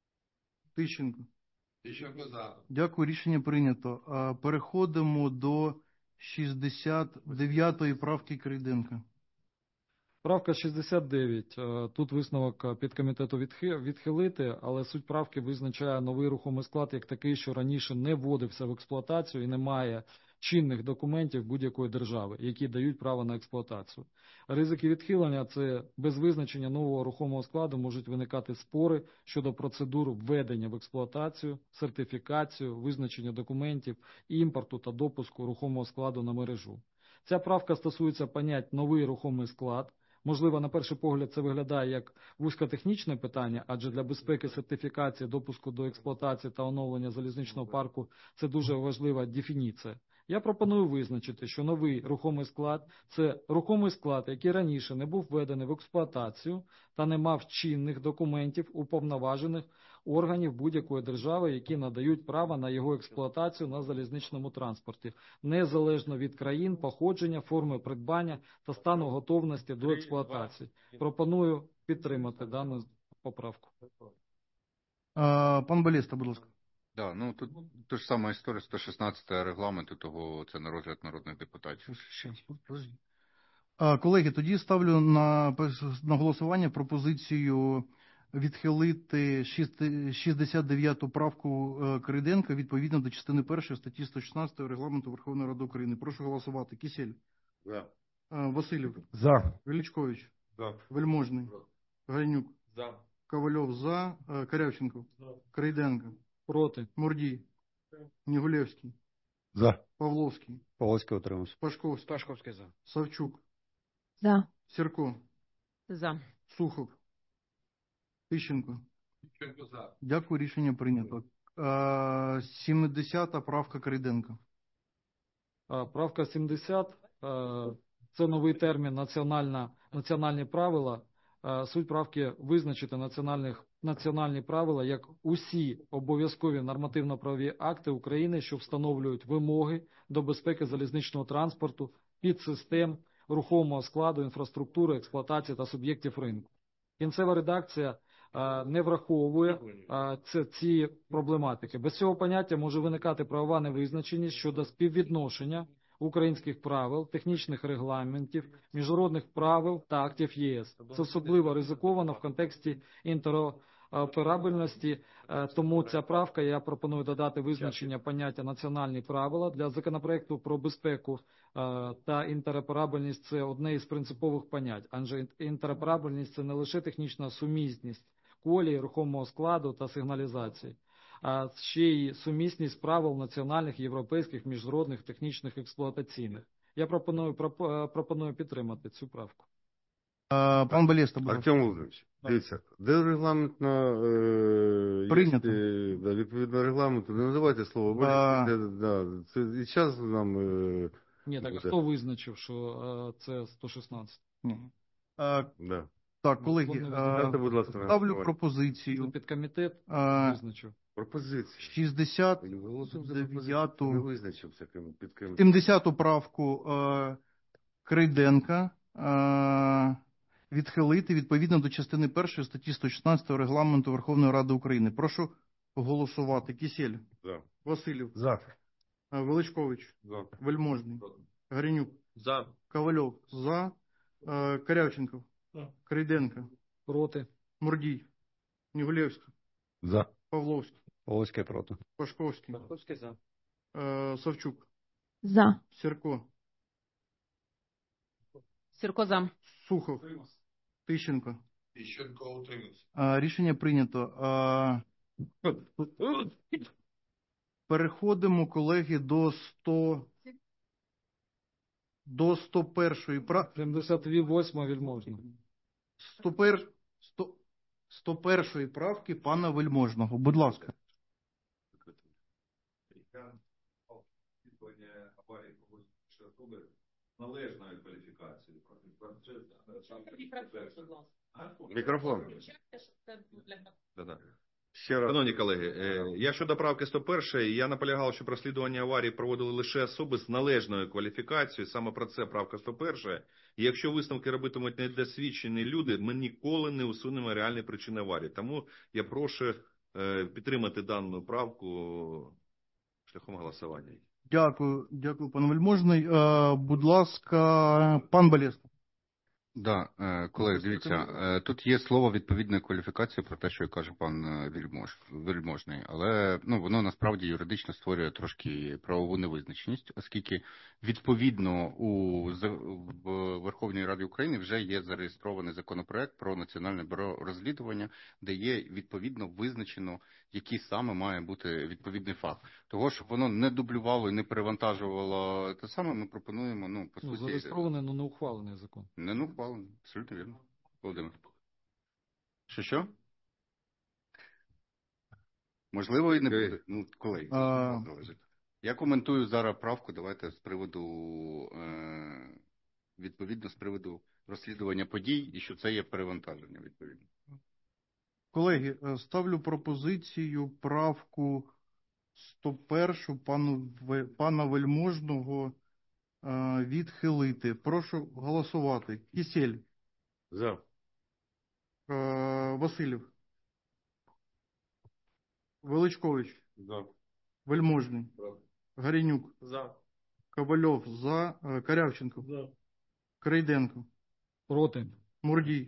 Тищенко. Тищенко за. Дякую, рішення прийнято. А, Переходимо до шістдесят дев'ятої правки Крейденка. Правка шістдесят дев'ять. Е, Тут висновок підкомітету відхи- відхилити, але суть правки визначає новий рухомий склад як такий, що раніше не вводився в експлуатацію і не має чинних документів будь-якої держави, які дають право на експлуатацію. Ризики відхилення – це без визначення нового рухомого складу можуть виникати спори щодо процедур введення в експлуатацію, сертифікацію, визначення документів, імпорту та допуску рухомого складу на мережу. Ця правка стосується понять «новий рухомий склад». Можливо, на перший погляд це виглядає як вузькотехнічне питання, адже для безпеки сертифікації, допуску до експлуатації та оновлення залізничного парку це дуже важлива дефініція. Я пропоную визначити, що новий рухомий склад – це рухомий склад, який раніше не був введений в експлуатацію та не мав чинних документів уповноважених органів будь-якої держави, які надають право на його експлуатацію на залізничному транспорті, незалежно від країн, походження, форми придбання та стану готовності до експлуатації. Пропоную підтримати дану поправку. А, пан Балєста, будь ласка. Да, ну тут та ж сама історія сто шістнадцятого регламенту, того це на розгляд народних депутатів. А, колеги, тоді ставлю на, на голосування пропозицію відхилити шістдесят дев'яту правку Крейденка відповідно до частини першої статті сто шістнадцять Регламенту Верховної Ради України. Прошу голосувати. Кисєль. За. А, Василів. За. Величкович. За. Вельможний. Ганюк. За. Ковальов за. А, Корявченков. Крейденко. Проти. Мурдій. Нігулевський. За. Павловський. Павловський утримався. Пашковський. Пашковський за. Савчук. За. Сірко. За. Сухов. Тищенко. Тищенко за. Дякую, рішення прийнято. А, сімдесята правка Крейденка. А, Правка сімдесят е, – це новий термін національна, національні правила. Е, Суть правки визначити національних, національні правила як усі обов'язкові нормативно-правові акти України, що встановлюють вимоги до безпеки залізничного транспорту, підсистем, рухомого складу, інфраструктури, експлуатації та суб'єктів ринку. Кінцева редакція е, не враховує е, це, ці проблематики. Без цього поняття може виникати правова невизначеність щодо співвідношення українських правил, технічних регламентів, міжнародних правил та актів ЄС. Це особливо ризиковано в контексті інтероперабельності, е, тому ця правка, я пропоную додати визначення поняття національні правила. Для законопроекту про безпеку е, та інтероперабельність – це одне із принципових понять, адже інтероперабельність – це не лише технічна сумісність колії, рухомого складу та сигналізації, а ще й сумісність правил національних, європейських, міжнародних, технічних, експлуатаційних. Я пропоную, пропоную підтримати цю правку. А, пан Балєста, будь ласка. Артем Володимирович, дивіться, де регламентна е, Прийнято. є, да, відповідно регламенту, не називайте слово, А. бо да, це і час нам е, Ні, так буде. хто визначив, що е, це сто шістнадцять? Ні. А, Да. так, колеги, Ну, а, Дайте, будь ласка, ставлю голосування. пропозицію Підкомітет а, визначив. Пропозиція. шістдесят Голосуємо за дев'яту. пропозицію. Не визначився ким- під ким. сімдесяту правку е, Крейденка е, відхилити відповідно до частини першої статті сто шістнадцять Регламенту Верховної Ради України. Прошу голосувати. Кисєль. За. Василів. За. е, Величкович. За. Вельможний. Горенюк. За. Ковальов. За. Е, Корявченков. Крейденко. Проти. Мурдій. Нігулевський. За. Павловський. Павловський проти. Пашковський. Пашковський за. е, Савчук. За. Сірко. Сірко за. Сухов. Тищенко. Тищенко утримався. А, рішення прийнято. А, переходимо, колеги, до сто до сто першої правки. сімдесят восьма Вельможна. сто першої сто сто першої правки пана Вельможного. Будь ласка. Належної кваліфікації. Мікрофон. Да-да. Ще раз. Шановні колеги, е, я щодо правки сто першої, я наполягав, що розслідування аварії проводили лише особи з належною кваліфікацією, саме про це правка сто перша. І якщо висновки робитимуть недосвідчені люди, ми ніколи не усунемо реальні причини аварії. Тому я прошу е, підтримати дану правку шляхом голосування. Дякую, дякую, пан Вельможний. Е, будь ласка, пан Балєста. Да, е, колеги, дивіться, е, тут є слово відповідної кваліфікації про те, що каже пан е, Вельмож, Вельможний, але ну, воно насправді юридично створює трошки правову невизначеність, оскільки відповідно у за- в Верховній Раді України вже є зареєстрований законопроект про Національне бюро розслідування, де є відповідно визначено, який саме має бути відповідний факт. Того, щоб воно не дублювало і не перевантажувало те саме, ми пропонуємо, ну, по Ну, суті, зареєстрований, але не ухвалений закон. не ну ухвалено, абсолютно вірно. Володимир. Що що? Можливо, і не буде. Ну, колеги, це А. від вас залежить. Я коментую зараз правку, давайте з приводу, е, відповідно, з приводу розслідування подій, і що це є перевантаження, відповідно. Колеги, е, ставлю пропозицію правку сто першу пану, Ве- пана Вельможного е, відхилити. Прошу голосувати. Кісель. За. Е, Васильєв. Величкович. За. Вельможний. Горенюк. За. Ковальов. За. Е, Корявченко. За. Крейденко. Проти. Мурдій.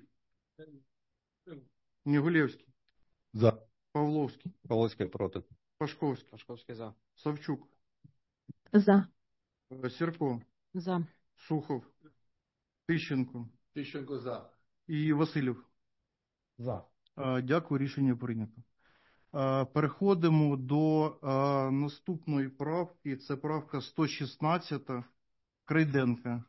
Негулевський. За. Павловський. Полоцький проти. Пашковський. Пашковський за. Савчук. За. Е, Сірко. За. Сухов. Тищенко. Тищенко за. І Васильєв. За. Е, Дякую, рішення прийнято. Е, Переходимо до е, наступної правки. Це правка сто шістнадцять Крейденка.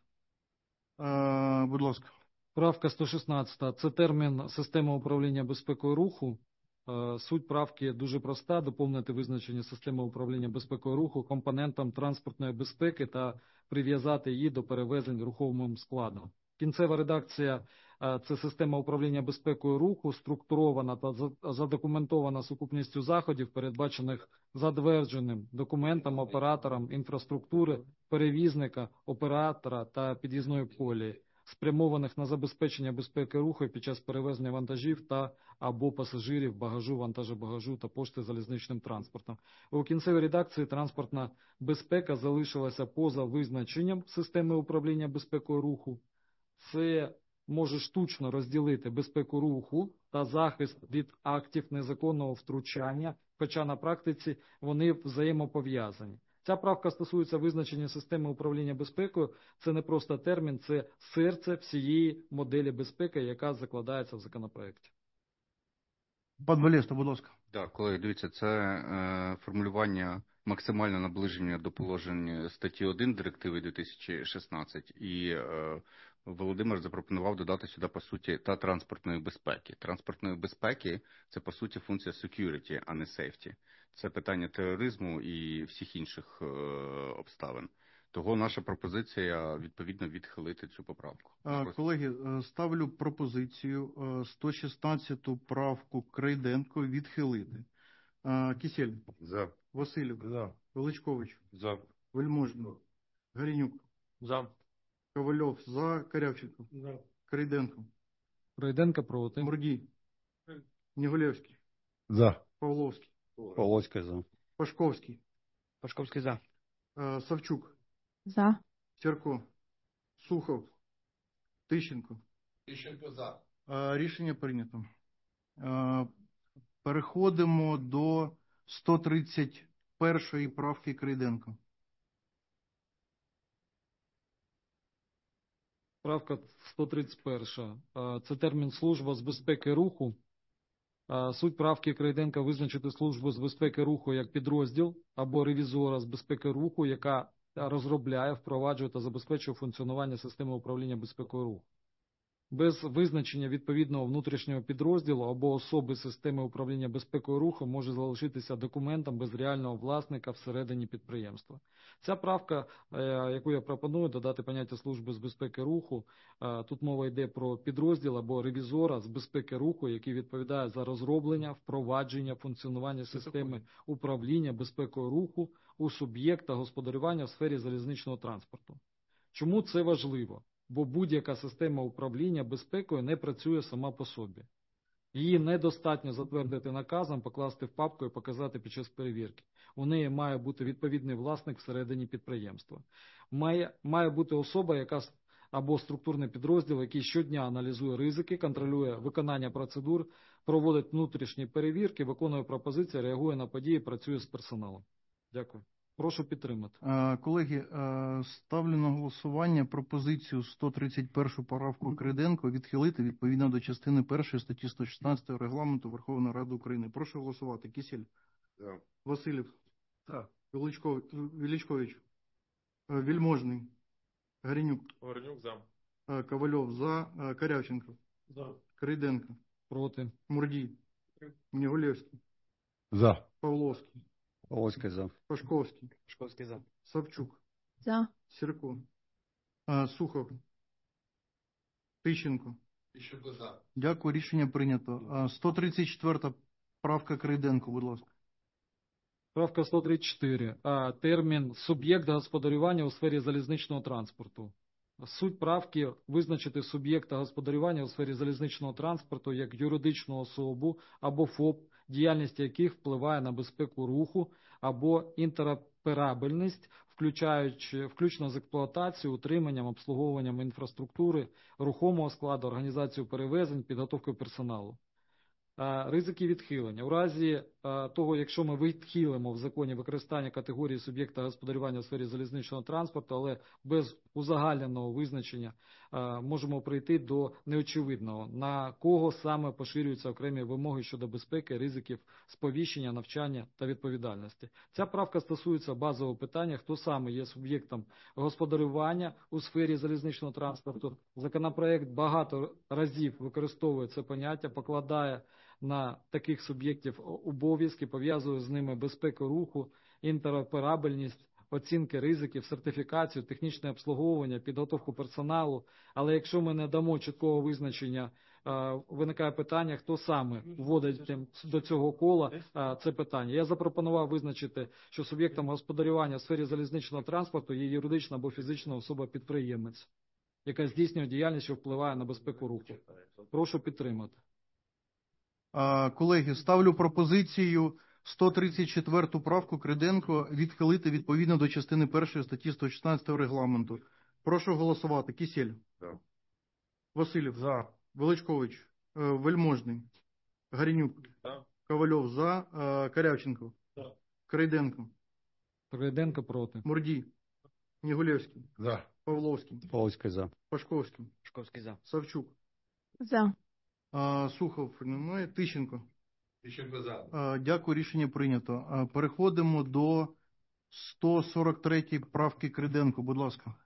Е, Будь ласка. Правка сто шістнадцять. Це термін система управління безпекою руху. Е, Суть правки дуже проста. Доповнити визначення системи управління безпекою руху компонентом транспортної безпеки та прив'язати її до перевезень рухомим складом. Кінцева редакція е, – це система управління безпекою руху, структурована та за- задокументована сукупністю заходів, передбачених затвердженим документом оператором інфраструктури, перевізника, оператора та під'їзної колії, спрямованих на забезпечення безпеки руху під час перевезення вантажів та або пасажирів, багажу, вантажу-багажу та пошти залізничним транспортом. У кінцевій редакції транспортна безпека залишилася поза визначенням системи управління безпекою руху. Це може штучно розділити безпеку руху та захист від актів незаконного втручання, хоча на практиці вони взаємопов'язані. Ця правка стосується визначення системи управління безпекою. Це не просто термін, це серце всієї моделі безпеки, яка закладається в законопроекті. Пан Валєста, будь ласка. Так, колеги, дивіться, це е, формулювання максимально наближення до положень статті один директиви дві тисячі шістнадцять, і е, Володимир запропонував додати сюди, по суті, та транспортної безпеки. Транспортної безпеки – це, по суті, функція security, а не safety. Це питання тероризму і всіх інших е, обставин. Того наша пропозиція, відповідно, відхилити цю поправку. Е, Колеги, е, ставлю пропозицію е, сто шістнадцяту правку Крейденко відхилити. Е, Кісель. За. Васильєв. За. Величкович. За. Вельможний. Горенюк. За. Ковальов. За. Корявченко. За. Крейденко. Крейденко проти. Мурдій. Негулевський. За. Павловський. Полоцький за. Пашковський. Пашковський за. Е, Савчук. За. Сірко. Сухов. Тищенко. Тищенко за. Е, Рішення прийнято. Е, Переходимо до сто тридцять першої правки Крейденко. Правка сто тридцять перша. Е, Це термін служба з безпеки руху. Е, Суть правки Крейденка визначити службу з безпеки руху як підрозділ або ревізора з безпеки руху, яка розробляє, впроваджує та забезпечує функціонування системи управління безпекою руху. Без визначення відповідного внутрішнього підрозділу або особи системи управління безпекою руху може залишитися документом без реального власника всередині підприємства. Ця правка, е, яку я пропоную, додати поняття служби з безпеки руху. Е, Тут мова йде про підрозділ або ревізора з безпеки руху, який відповідає за розроблення, впровадження, функціонування системи управління безпекою руху у суб'єкта господарювання в сфері залізничного транспорту. Чому це важливо? Бо будь-яка система управління безпекою не працює сама по собі. Її недостатньо затвердити наказом, покласти в папку і показати під час перевірки. У неї має бути відповідний власник всередині підприємства. Має, має бути особа, яка або структурний підрозділ, який щодня аналізує ризики, контролює виконання процедур, проводить внутрішні перевірки, виконує пропозиції, реагує на події, працює з персоналом. Дякую. Прошу підтримати. Е, Колеги, е, ставлю на голосування пропозицію сто тридцять першу поправку Криденко відхилити відповідно до частини першої статті сто шістнадцять Регламенту Верховної Ради України. Прошу голосувати. Кісєль. За. Васильєв. За. Величкович. Величкович. Е, Вельможний. Горенюк. Горенюк за. Е, Ковальов. За. Е, Корявченко. За. Криденко. Проти. Мурдій. Негулевський. За. Павловський. Полоцький за. Пашковський. Пашковський за. Савчук. За. Сірко. Е, Сухов. Тищенко. Тищенко за. Дякую, рішення прийнято. Е, сто тридцять четверта правка Крейденко, будь ласка. Правка сто тридцять чотири. А, термін «суб'єкт господарювання у сфері залізничного транспорту». Суть правки – визначити суб'єкта господарювання у сфері залізничного транспорту як юридичну особу або ФОП, діяльність яких впливає на безпеку руху або інтероперабельність, включаючи, включно з експлуатацією, утриманням, обслуговуванням інфраструктури, рухомого складу, організацією перевезень, підготовкою персоналу. Ризики відхилення. У разі того, якщо ми відхилимо в законі використання категорії суб'єкта господарювання у сфері залізничного транспорту, але без узагальненого визначення, можемо прийти до неочевидного, на кого саме поширюються окремі вимоги щодо безпеки, ризиків, сповіщення, навчання та відповідальності. Ця правка стосується базового питання, хто саме є суб'єктом господарювання у сфері залізничного транспорту. Законопроект багато разів використовує це поняття, покладає на таких суб'єктів обов'язки, пов'язує з ними безпеку руху, інтероперабельність, оцінки ризиків, сертифікацію, технічне обслуговування, підготовку персоналу. Але якщо ми не дамо чіткого визначення, виникає питання, хто саме вводить до цього кола це питання. Я запропонував визначити, що суб'єктом господарювання в сфері залізничного транспорту є юридична або фізична особа-підприємець, яка здійснює діяльність, що впливає на безпеку руху. Прошу підтримати. Колеги, ставлю пропозицію сто тридцять четверту правку Криденко відхилити відповідно до частини першої статті сто шістнадцять Регламенту. Прошу голосувати. Кісєль. За. Васильєв. За. Величкович. Вельможний. Горенюк. За. Ковальов. За. Корявченко. За. Крейденко. Крейденко проти. Мурдій. Негулевський. За. Павловський. Полоцький за. Пашковський. Пашковський за. Савчук. За. Сухов немає. Тищенко. Тищенко за. Дякую, рішення прийнято. Переходимо до сто сорок третьої правки Криденко, будь ласка.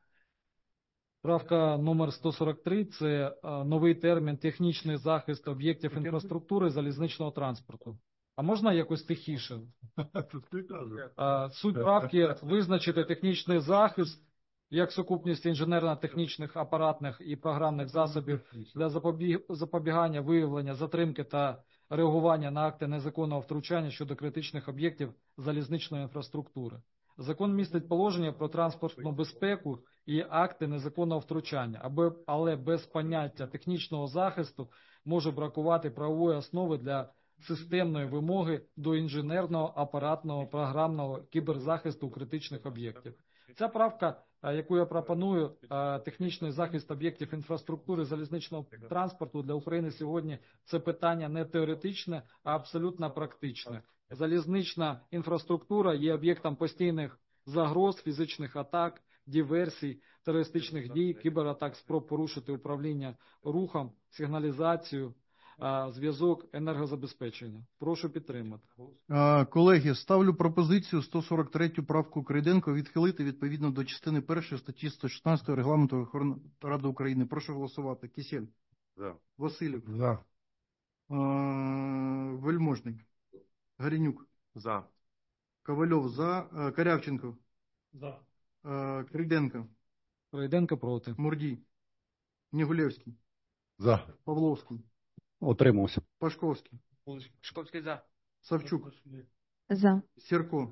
Правка номер сто сорок три – це новий термін «технічний захист об'єктів інфраструктури залізничного транспорту». А можна якось тихіше? Суть правки – визначити технічний захист як сукупність інженерно-технічних, апаратних і програмних засобів для запобігання, виявлення, затримки та реагування на акти незаконного втручання щодо критичних об'єктів залізничної інфраструктури. Закон містить положення про транспортну безпеку і акти незаконного втручання, але без поняття технічного захисту може бракувати правової основи для системної вимоги до інженерного, апаратного, програмного кіберзахисту критичних об'єктів. Ця правка, яку я пропоную, технічний захист об'єктів інфраструктури залізничного транспорту для України сьогодні – це питання не теоретичне, а абсолютно практичне. Залізнична інфраструктура є об'єктом постійних загроз, фізичних атак, диверсій, терористичних дій, кібератак, спроб порушити управління рухом, сигналізацію, зв'язок, енергозабезпечення. Прошу підтримати. Колеги, ставлю пропозицію сто сорок третю правку Крейденко відхилити відповідно до частини першої статті сто шістнадцять Регламенту Верховної Ради України. Прошу голосувати. Кісєль. За. Васильєв. За. Вельможний. Горенюк. За. Ковальов. За. Корявченко. За. Крейденко. Крейденко проти. Мурдій. Негулевський. За. Павловський. Утримався. Пашковський. Пашковський за. Савчук. За. Сірко.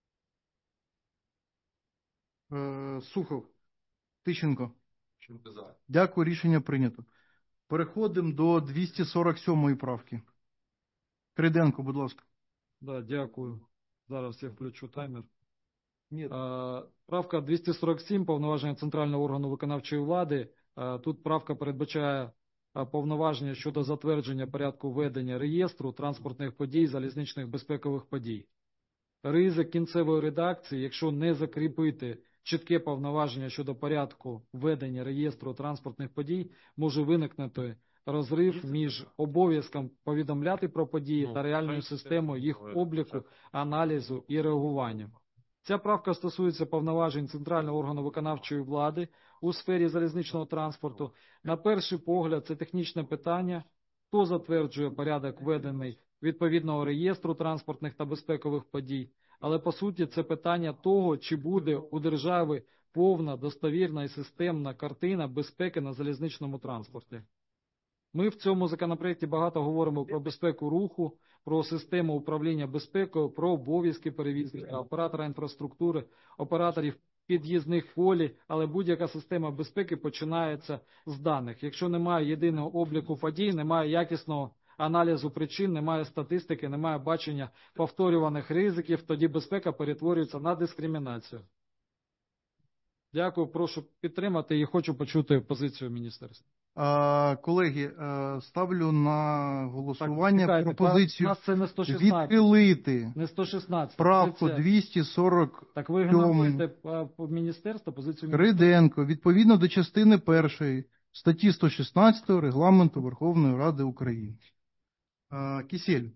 Сухов. Тищенко. Тищенко за. Дякую, рішення прийнято. Переходимо до двісті сорок сьомої правки. Крейденко, будь ласка. Да, дякую. Зараз я включу таймер. Ні. Е, правка двісті сорок сім, повноваження центрального органу виконавчої влади. Е, тут правка передбачає е, повноваження щодо затвердження порядку ведення реєстру транспортних подій, залізничних безпекових подій. Ризик кінцевої редакції, якщо не закріпити чітке повноваження щодо порядку ведення реєстру транспортних подій, може виникнути розрив між обов'язком повідомляти про події та реальною системою їх обліку, аналізу і реагування. Ця правка стосується повноважень центрального органу виконавчої влади у сфері залізничного транспорту. На перший погляд, це технічне питання, хто затверджує порядок ведений відповідного реєстру транспортних та безпекових подій, але по суті це питання того, чи буде у держави повна, достовірна і системна картина безпеки на залізничному транспорті. Ми в цьому законопроекті багато говоримо про безпеку руху, про систему управління безпекою, про обов'язки перевізника, оператора інфраструктури, операторів під'їзних полі, але будь-яка система безпеки починається з даних. Якщо немає єдиного обліку подій, немає якісного аналізу причин, немає статистики, немає бачення повторюваних ризиків, тоді безпека перетворюється на дискримінацію. Дякую, прошу підтримати і хочу почути позицію міністерства. А, колеги, ставлю на голосування Так, пропозицію нас це не сто шістнадцять. відхилити Не сто шістнадцять. правку Це- двісті сорок Так ви сьому ігноруєте по міністерству позицію міністерства. Криденко відповідно до частини першої статті сто шістнадцять Регламенту Верховної Ради України. А, Кісель.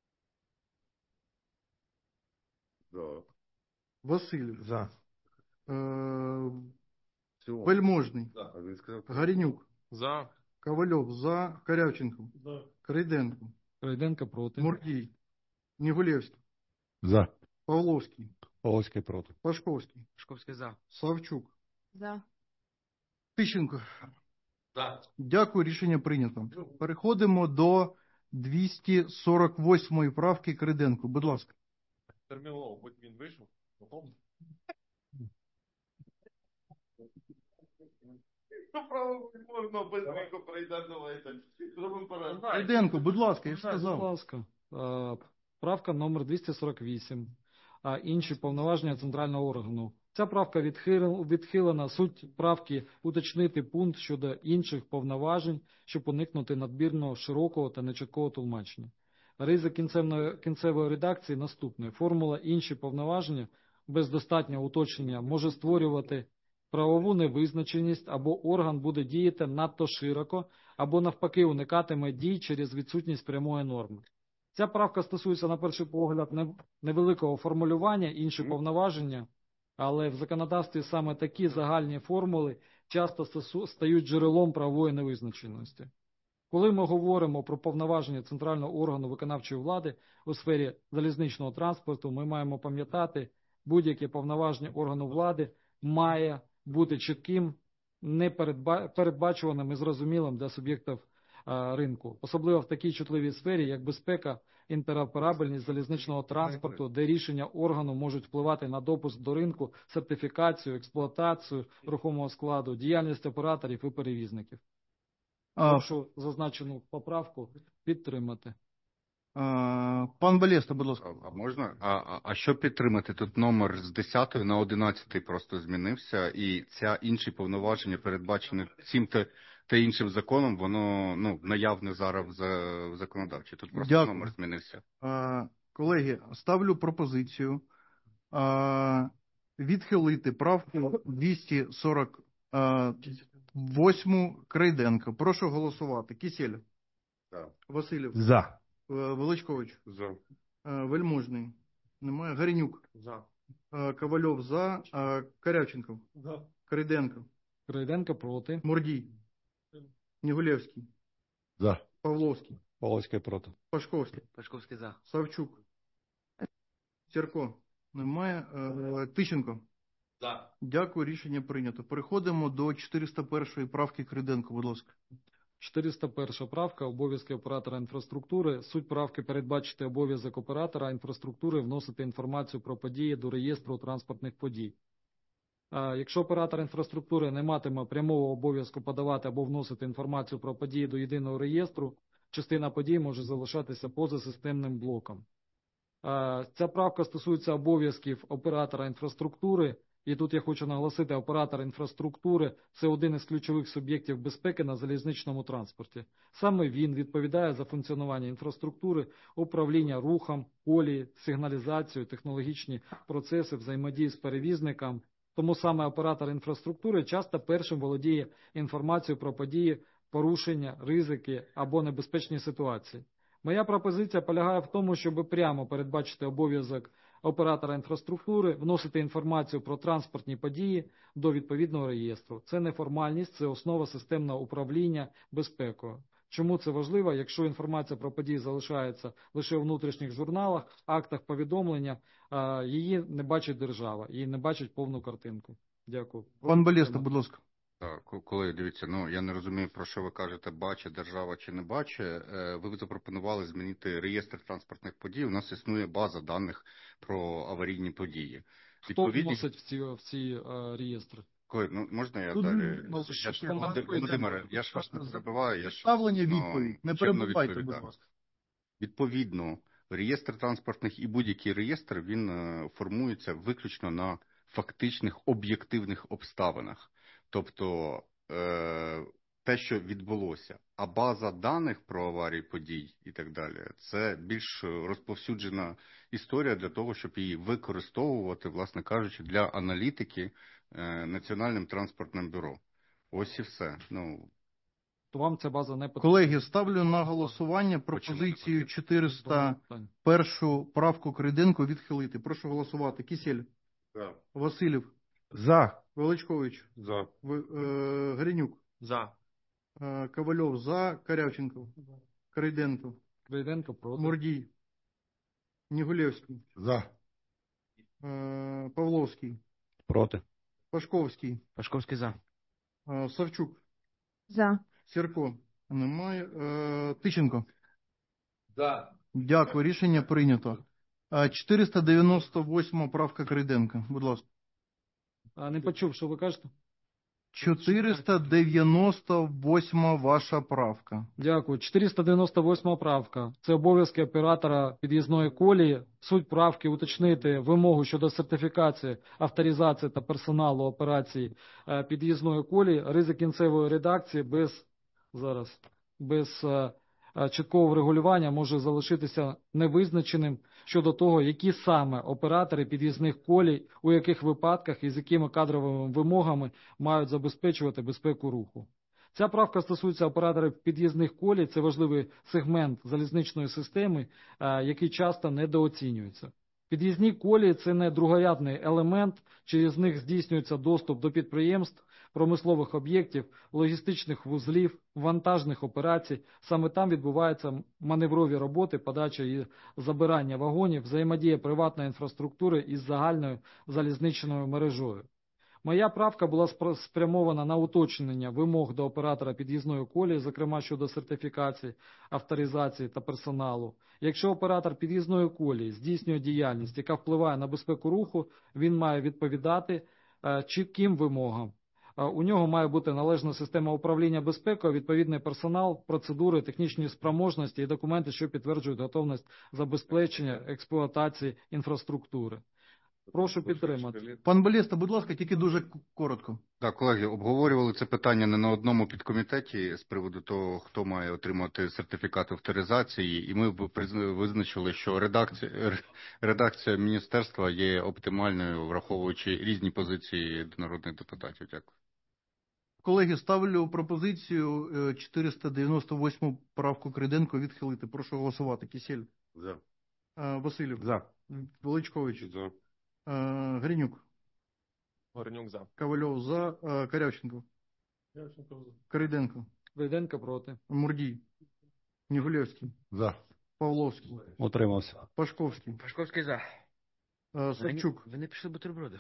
Да. Васильєв. За. Е, Всього. Вельможний. А він сказав, Горенюк. За. Ковальов. За. Корявченко. Крейденко. Крейденко проти. Мурдій. Нігулєвський. За. Павловський. Павловський проти. Пашковський. Шковський за. Савчук. За. Тищенко. За. Дякую, рішення прийнято. Переходимо до двісті сорок восьмої правки Криденко. Будь ласка. Термілов, хоч він вийшов. Готов? Право можна без віку пройде, давайте. Зробимо перерву. Криденко, будь ласка, я ж Будь сказав. ласка. Е, Правка номер двісті сорок вісім. А інші повноваження центрального органу. Ця правка відхил- відхилена. Суть правки уточнити пункт щодо інших повноважень, щоб уникнути надмірного широкого та нечіткого тлумачення. Ризик кінцевної, кінцевої редакції наступний. Формула інші повноваження без достатнього уточнення може створювати правову невизначеність, або орган буде діяти надто широко, або навпаки уникатиме дій через відсутність прямої норми. Ця правка стосується, на перший погляд, не- невеликого формулювання, інші повноваження, але в законодавстві саме такі загальні формули часто стосу- стають джерелом правової невизначеності. Коли ми говоримо про повноваження центрального органу виконавчої влади у сфері залізничного транспорту, ми маємо пам'ятати, будь-яке повноваження органу влади має бути чітким, непередбачуваним і зрозумілим для суб'єктів а, ринку. Особливо в такій чутливій сфері, як безпека, інтероперабельність залізничного транспорту, де рішення органу можуть впливати на допуск до ринку, сертифікацію, експлуатацію рухомого складу, діяльність операторів і перевізників. А, Прошу зазначену поправку підтримати. а, Пан Балєста, будь ласка. А можна? А, а, а що підтримати? Тут номер з десятої на одинадцятий просто змінився, і ця інші повноваження, передбачені цим та, та іншим законом, воно ну, наявне зараз в, за- в законодавчі. Тут просто Дякую. номер змінився. А, Колеги, ставлю пропозицію а, відхилити правку двісті сорок восьму Крейденко. Прошу голосувати. Кісель. Да. Васильєв. За. Е, Величкович. За. Е, Вельможний. Немає. Горенюк. За. Е, Ковальов. За. Е, Корявченко. За. Крейденко. Крейденко проти. Мурдій. Нігулєвський. За. Павловський. Павловський проти. Пашковський. Пашковський за. Савчук. Сірко. Немає. Е, Тищенко. За. Дякую, рішення прийнято. Переходимо до чотириста першої правки Криденко, будь ласка. чотириста перша правка. Обов'язки оператора інфраструктури. Суть правки передбачити обов'язок оператора інфраструктури вносити інформацію про події до реєстру транспортних подій. А Якщо оператор інфраструктури не матиме прямого обов'язку подавати або вносити інформацію про події до єдиного реєстру, частина подій може залишатися поза системним блоком. Ця правка стосується обов'язків оператора інфраструктури. І тут я хочу наголосити, оператор інфраструктури – це один із ключових суб'єктів безпеки на залізничному транспорті. Саме він відповідає за функціонування інфраструктури, управління рухом, колії, сигналізацію, технологічні процеси, взаємодії з перевізником. Тому саме оператор інфраструктури часто першим володіє інформацією про події, порушення, ризики або небезпечні ситуації. Моя пропозиція полягає в тому, щоб прямо передбачити обов'язок оператора інфраструктури, вносити інформацію про транспортні події до відповідного реєстру. Це не формальність, це основа системного управління безпекою. Чому це важливо? Якщо інформація про події залишається лише у внутрішніх журналах, актах повідомлення, її не бачить держава, її не бачить повну картинку. Дякую. Пан Балєста, будь ласка. Так, колеги, дивіться, ну я не розумію, про що ви кажете, бачить держава чи не бачить. Ви запропонували змінити реєстр транспортних подій. У нас існує база даних про аварійні події. Хто Відповідні... вносить в ці, в ці uh, реєстри? Коли, ну, можна я Тут, далі? ну, Я ж, команда- Володимире, я ж вас не перебиваю. Я ж, Ставлення ну, відповідь. Не чемно перебувайте, будь відповідаю. ласка. Відповідно, реєстр транспортних і будь-який реєстр, він е, формується виключно на фактичних об'єктивних обставинах. Тобто е, те, що відбулося. А база даних про аварії, подій і так далі, це більш розповсюджена історія для того, щоб її використовувати, власне кажучи, для аналітики е, Національним транспортним бюро. Ось і все. Ну, То вам ця база не потрібна. Колеги, ставлю на голосування пропозицію чотириста першу правку Крейденко відхилити. Прошу голосувати. Кісєль. За. Васильєв. За. Величкович. За. Ви, е, Гринюк. За. Е, Ковальов. За. Корявченков. Крейденко. Крейденко проти. Мурдій. Нігулєвський. За. Е, Павловський. Проти. Пашковський. Пашковський за. Е, Савчук. За. Сірко. Немає. Е, Тищенко. За. Дякую. Рішення прийнято. Е, чотириста дев'яносто восьма правка Крейденко. Будь ласка. А не почув, що ви кажете? чотириста дев'яносто восьма ваша правка. Дякую. чотириста дев'яносто восьма правка. Це обов'язки оператора під'їзної колії. Суть правки уточнити вимогу щодо сертифікації, авторизації та персоналу операції е, під'їзної колії. Ризик кінцевої редакції без, зараз, без е, е, чіткого врегулювання може залишитися невизначеним щодо того, які саме оператори під'їзних колій, у яких випадках і з якими кадровими вимогами мають забезпечувати безпеку руху. Ця правка стосується операторів під'їзних колій, це важливий сегмент залізничної системи, який часто недооцінюється. Під'їзні колії – це не другорядний елемент, через них здійснюється доступ до підприємств, промислових об'єктів, логістичних вузлів, вантажних операцій. Саме там відбуваються маневрові роботи, подача і забирання вагонів, взаємодія приватної інфраструктури із загальною залізничною мережою. Моя правка була спрямована на уточнення вимог до оператора під'їзної колії, зокрема щодо сертифікації, авторизації та персоналу. Якщо оператор під'їзної колії здійснює діяльність, яка впливає на безпеку руху, він має відповідати е, чітким вимогам. Е, у нього має бути належна система управління безпекою, відповідний персонал, процедури, технічні спроможності і документи, що підтверджують готовність забезпечення експлуатації інфраструктури. Прошу підтримати. Пан Балєста, будь ласка, тільки дуже коротко. Так, колеги, обговорювали це питання не на одному підкомітеті з приводу того, хто має отримати сертифікат авторизації, і ми визначили, що редакція, редакція міністерства є оптимальною, враховуючи різні позиції народних депутатів. Дякую. Колеги, ставлю пропозицію чотириста дев'яносто восьму правку Крейденко відхилити. Прошу голосувати. Кісєль. За. Васильєв. За. Величкович. За. Гринюк. Горнюк за. Ковальов за. Корявченко. Крейденко. Крейденко проти. Мурдій. Нігулєвський. За. Павловський. Утримався. Пашковський. Пашковський за. Савчук. Ви не пішли бутерброди?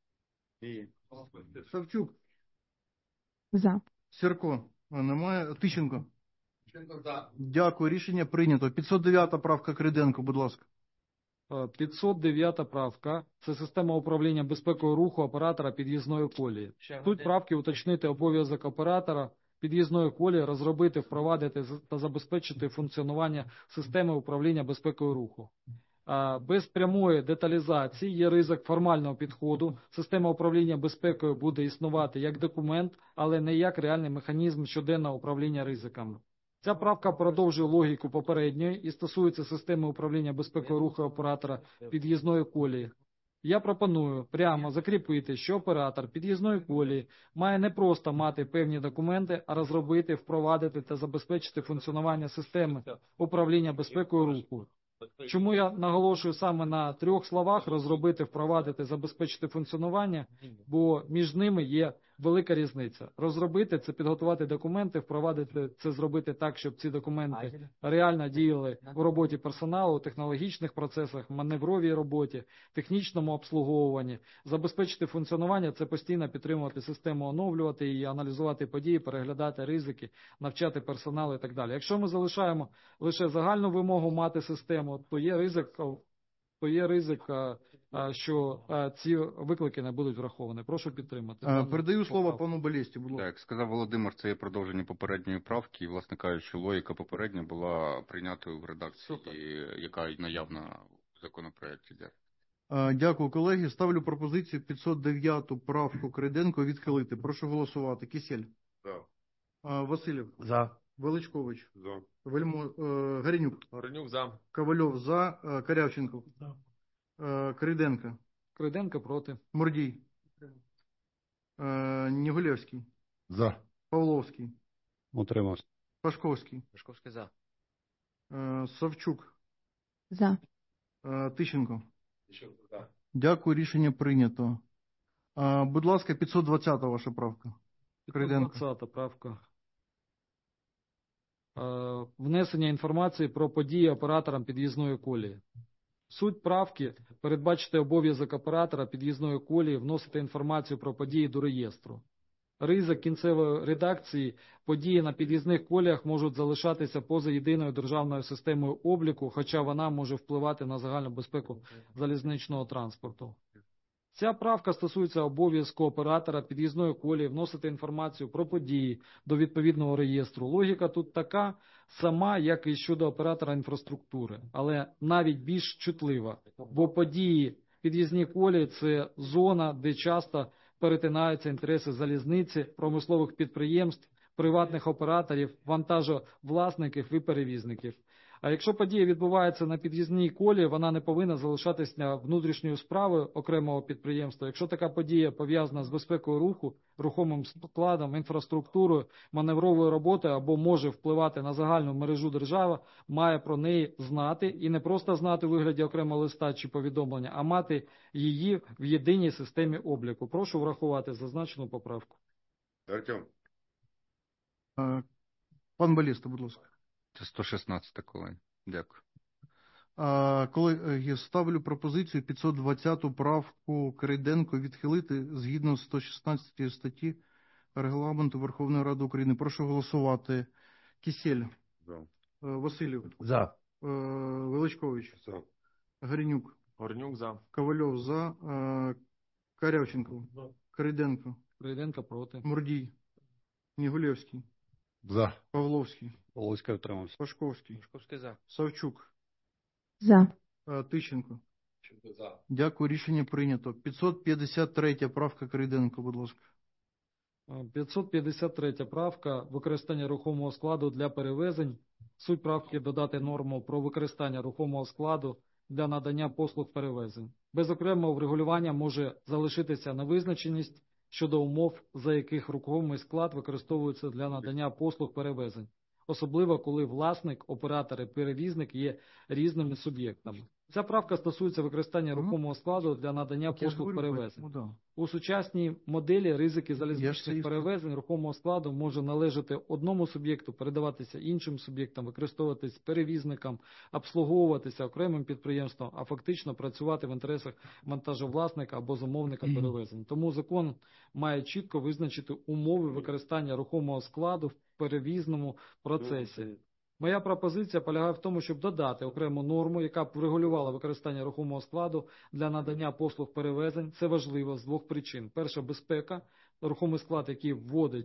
Савчук. За. Сірко. Немає. Тищенко. За. Дякую. Рішення прийнято. п'ятсот дев'ята правка Крейденко, будь ласка. п'ятсот дев'ята правка – це система управління безпекою руху оператора під'їзної колії. Тут правки уточнити обов'язок оператора під'їзної колії, розробити, впровадити та забезпечити функціонування системи управління безпекою руху. А, Без прямої деталізації є ризик формального підходу. Система управління безпекою буде існувати як документ, але не як реальний механізм щоденного управління ризиками. Ця правка продовжує логіку попередньої і стосується системи управління безпекою руху оператора під'їзної колії. Я пропоную прямо закріпити, що оператор під'їзної колії має не просто мати певні документи, а розробити, впровадити та забезпечити функціонування системи управління безпекою руху. Чому я наголошую саме на трьох словах: розробити, впровадити, забезпечити функціонування, бо між ними є велика різниця. Розробити – це підготувати документи, впровадити – це зробити так, щоб ці документи реально діяли у роботі персоналу, технологічних процесах, маневровій роботі, технічному обслуговуванні. Забезпечити функціонування – це постійно підтримувати систему, оновлювати її, аналізувати події, переглядати ризики, навчати персонал і так далі. Якщо ми залишаємо лише загальну вимогу мати систему, то є ризик, то є ризик, що ці виклики не будуть враховані. Прошу підтримати. Передаю слово пану Балєсті, будь ласка. Так, сказав Володимир, це є продовження попередньої правки, і, власне кажучи, логіка попередня була прийнятою в редакції, яка наявна в законопроекті. Дякую. Дякую, колеги. Ставлю пропозицію п'ятсот дев'яту правку Крейденко відхилити. Прошу голосувати. Кисєль. За. Васильєв. За. Величкович. За. Вельмо... Горенюк. Горенюк за. Ковальов за. Корявченко. За. Крейденко. Крейденко проти. Мурдій. Нігулєвський. За. Павловський. Утримався. Пашковський. Пашковський за. Савчук. За. Тищенко. Тищенко за. Дякую, рішення прийнято. Будь ласка, п'ятсот двадцята ваша правка. Крейденко. п'ятсот двадцята правка. Внесення інформації про події операторам під'їзної колії. Суть правки – передбачити обов'язок оператора під'їзної колії вносити інформацію про події до реєстру. Ризик кінцевої редакції: події на під'їзних коліях можуть залишатися поза єдиною державною системою обліку, хоча вона може впливати на загальну безпеку залізничного транспорту. Ця правка стосується обов'язку оператора під'їзної колії вносити інформацію про події до відповідного реєстру. Логіка тут така сама, як і щодо оператора інфраструктури, але навіть більш чутлива, бо події під'їзні колії – це зона, де часто перетинаються інтереси залізниці, промислових підприємств, приватних операторів, вантажовласників і перевізників. А якщо подія відбувається на під'їзній колії, вона не повинна залишатися внутрішньою справою окремого підприємства. Якщо така подія пов'язана з безпекою руху, рухомим складом, інфраструктурою, маневровою роботою або може впливати на загальну мережу держави, має про неї знати і не просто знати у вигляді окремого листа чи повідомлення, а мати її в єдиній системі обліку. Прошу врахувати зазначену поправку. Артем. Пан Балєста, будь ласка. Це сто шістнадцята, колеги. Дякую. Колеги, ставлю пропозицію п'ятсот двадцяту правку Крейденко відхилити згідно сто шістнадцятої статті Регламенту Верховної Ради України. Прошу голосувати. Кисєль. За. Васильєв. За. Величкович. За. Горенюк. Горенюк за. Ковальов за. Корявченко. За. Крейденко. Крейденко проти. Мурдій. Нігулєвський. За. Павловський. Павловський утримався. Пашковський. Пашковський за. Савчук. За. Тищенко. Тищенко за. Дякую, рішення прийнято. п'ятсот п'ятдесят третя правка Крейденко, будь ласка. п'ятсот п'ятдесят третя правка. Використання рухомого складу для перевезень. Суть правки – додати норму про використання рухомого складу для надання послуг перевезень. Без окремого врегулювання може залишитися невизначеність щодо умов, за яких рухомий склад використовується для надання послуг перевезень. Особливо, коли власник, оператор і перевізник є різними суб'єктами. Ця правка стосується використання рухомого складу для надання послуг перевезень. У сучасній моделі ризики залізничних перевезень рухомого складу може належати одному суб'єкту, передаватися іншим суб'єктам, використовуватись перевізникам, обслуговуватися окремим підприємством, а фактично працювати в інтересах вантажовласника або замовника перевезень. Тому закон має чітко визначити умови використання рухомого складу в перевізному процесі. Моя пропозиція полягає в тому, щоб додати окрему норму, яка б врегулювала використання рухомого складу для надання послуг перевезень. Це важливо з двох причин. Перша – безпека. Рухомий склад, який вводить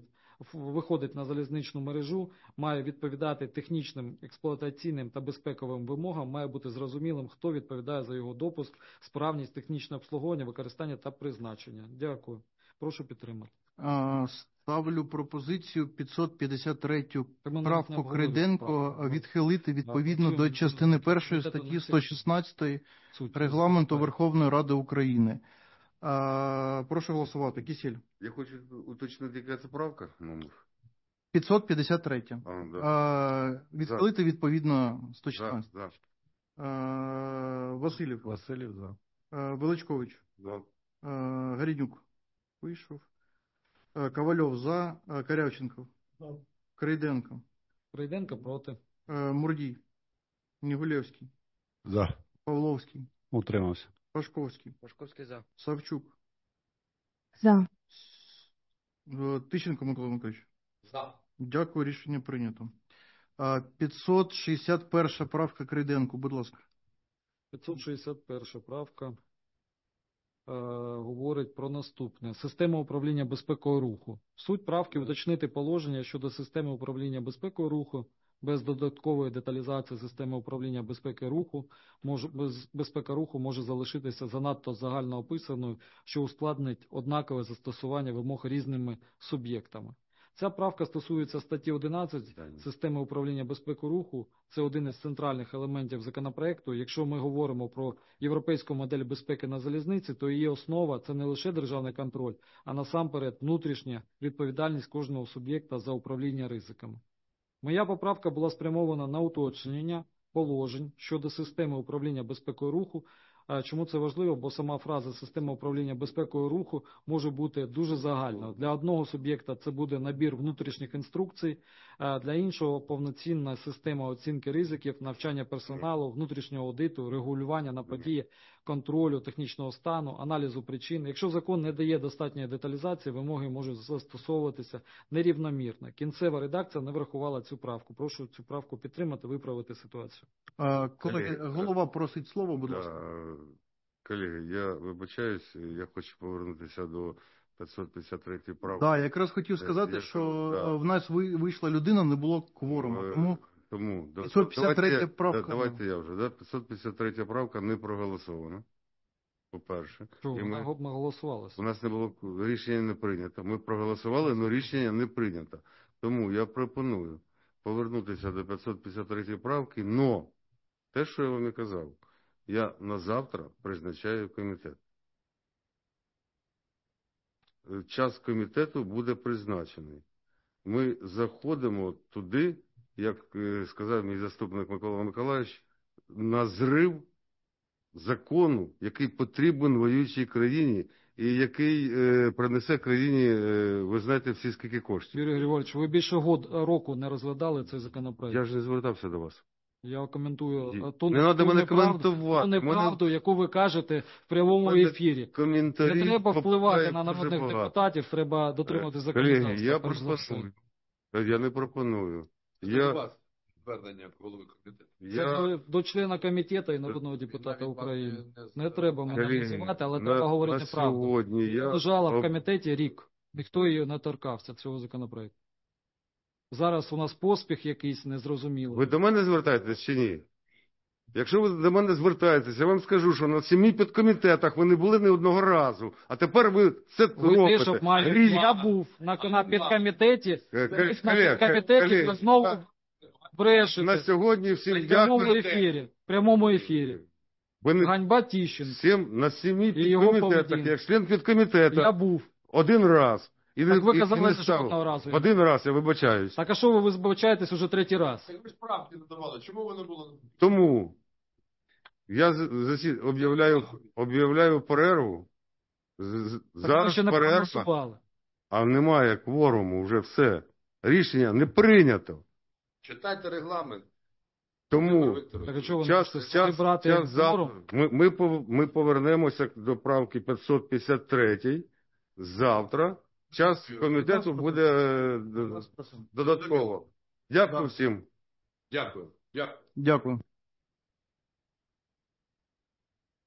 виходить на залізничну мережу, має відповідати технічним, експлуатаційним та безпековим вимогам, має бути зрозумілим, хто відповідає за його допуск, справність, технічне обслуговування, використання та призначення. Дякую. Прошу підтримати. А, Ставлю пропозицію п'ятсот п'ятдесят третю Так ми правку не обговорили Крейденко справу. відхилити відповідно Так, до працюємо, частини першої комітету статті не сто шістнадцять Суть. Регламенту Верховної Ради України. А, Прошу голосувати. Кісєль. Я хочу уточнити, яка це правка. Номер. п'ятсот п'ятдесят третя. А, да. А, Відхилити відповідно сто Да, шістнадцять. да. А, Василів. Василів за. А, Величкович. Да. А, Горіднюк. Вийшов. А, Ковальов за. А, Корявченков. Крейденко. Крейденко проти. А, Мурдій. Нігулєвський. За. Павловський. Утримався. Пашковський. Пашковський за. Савчук. За. Е, Тищенко Микола Миколаївич. За. Дякую, рішення прийнято. А, п'ятсот шістдесят перша правка Крейденко, будь ласка. п'ятсот шістдесят перша правка е, говорить про наступне. Система управління безпекою руху. Суть правки уточнити положення щодо системи управління безпекою руху без додаткової деталізації системи управління безпеки руху, може, без, безпека руху може залишитися занадто загально описаною, що ускладнить однакове застосування вимог різними суб'єктами. Ця правка стосується статті одинадцять системи управління безпекою руху. Це один із центральних елементів законопроекту. Якщо ми говоримо про європейську модель безпеки на залізниці, то її основа – це не лише державний контроль, а насамперед внутрішня відповідальність кожного суб'єкта за управління ризиками. Моя поправка була спрямована на уточнення положень щодо системи управління безпекою руху. Чому це важливо? Бо сама фраза «система управління безпекою руху» може бути дуже загальною. Для одного суб'єкта це буде набір внутрішніх інструкцій, для іншого – повноцінна система оцінки ризиків, навчання персоналу, внутрішнього аудиту, регулювання на події, контролю технічного стану, аналізу причин. Якщо закон не дає достатньої деталізації, вимоги можуть застосовуватися нерівномірно. Кінцева редакція не врахувала цю правку. Прошу цю правку підтримати, виправити ситуацію. А, колеги, голова просить слово, будь ласка. Да. Колеги, я вибачаюсь, я хочу повернутися до п'ятсот п'ятдесят третьої правки. Так, да, якраз хотів сказати, я, що да. в нас вийшла людина, не було кворуму. Тому, тому п'ятсот п'ятдесят третя давайте, правка. Да, давайте я вже. Да? п'ятсот п'ятдесят третя правка не проголосована, по-перше. Що, І вона ми, ми голосувалася? у нас не було, рішення не прийнято. Ми проголосували, але рішення не прийнято. Тому я пропоную повернутися до п'ятсот п'ятдесят третьої правки, но те, що я вам і казав, я на завтра призначаю комітет. Час комітету буде призначений. Ми заходимо туди, як сказав мій заступник Микола Миколаївич, на зрив закону, який потрібен воюючій країні і який е, принесе країні, е, ви знаєте, всі скільки коштів. Юрій Григорович, ви більше год, року не розглядали цей законопроект. Я ж не звертався до вас. Я коментую Не ту, треба ту мене неправду, коментувати. ту неправду, Мене... яку ви кажете в прямому ефірі. Коментарі Не треба впливати на дуже народних багато. депутатів, треба дотримувати Колеги, законодавства. я пропоную. Я не пропоную. Я... Звернення голови комітету. Це Я... до, до члена комітету і народного депутата України. Не треба мене називати, але треба говорити на правду. Сьогодні я... Лежала в комітеті рік. Ніхто її не торкався, цього законопроекту. Зараз у нас поспіх якийсь незрозумілий. Ви до мене звертаєтесь чи ні? Якщо ви до мене звертаєтесь, я вам скажу, що на сімі підкомітетах ви не були ні одного разу. А тепер ви це ви робите. Те, щоб маю... Різні... Я був на, на підкомітеті, Колег, на підкомітеті ви знову брешете. На сьогодні всім в прямому дякую. ефірі. В прямому ефірі. Не... Ганьба Тищенко. Всім, на сімі підкомітетах, як член підкомітету. Я був. Один раз. І так не, ви казали, що став. одного разу. Один раз, я вибачаюсь. Так а що ви вибачаєтесь уже третій раз? Так ви ж правки не давали, чому ви не були? Тому я засід... об'являю, об'являю перерву. З... Зараз ще не перерва. А немає кворуму, вже все. Рішення не прийнято. Читайте регламент. Тому так, що час, час, час, час завтра. Ми, ми, ми повернемося до правки п'ятсот п'ятдесят три. Завтра. Час комітету буде додатково. Дякую всім. Дякую. Дякую. Дякую.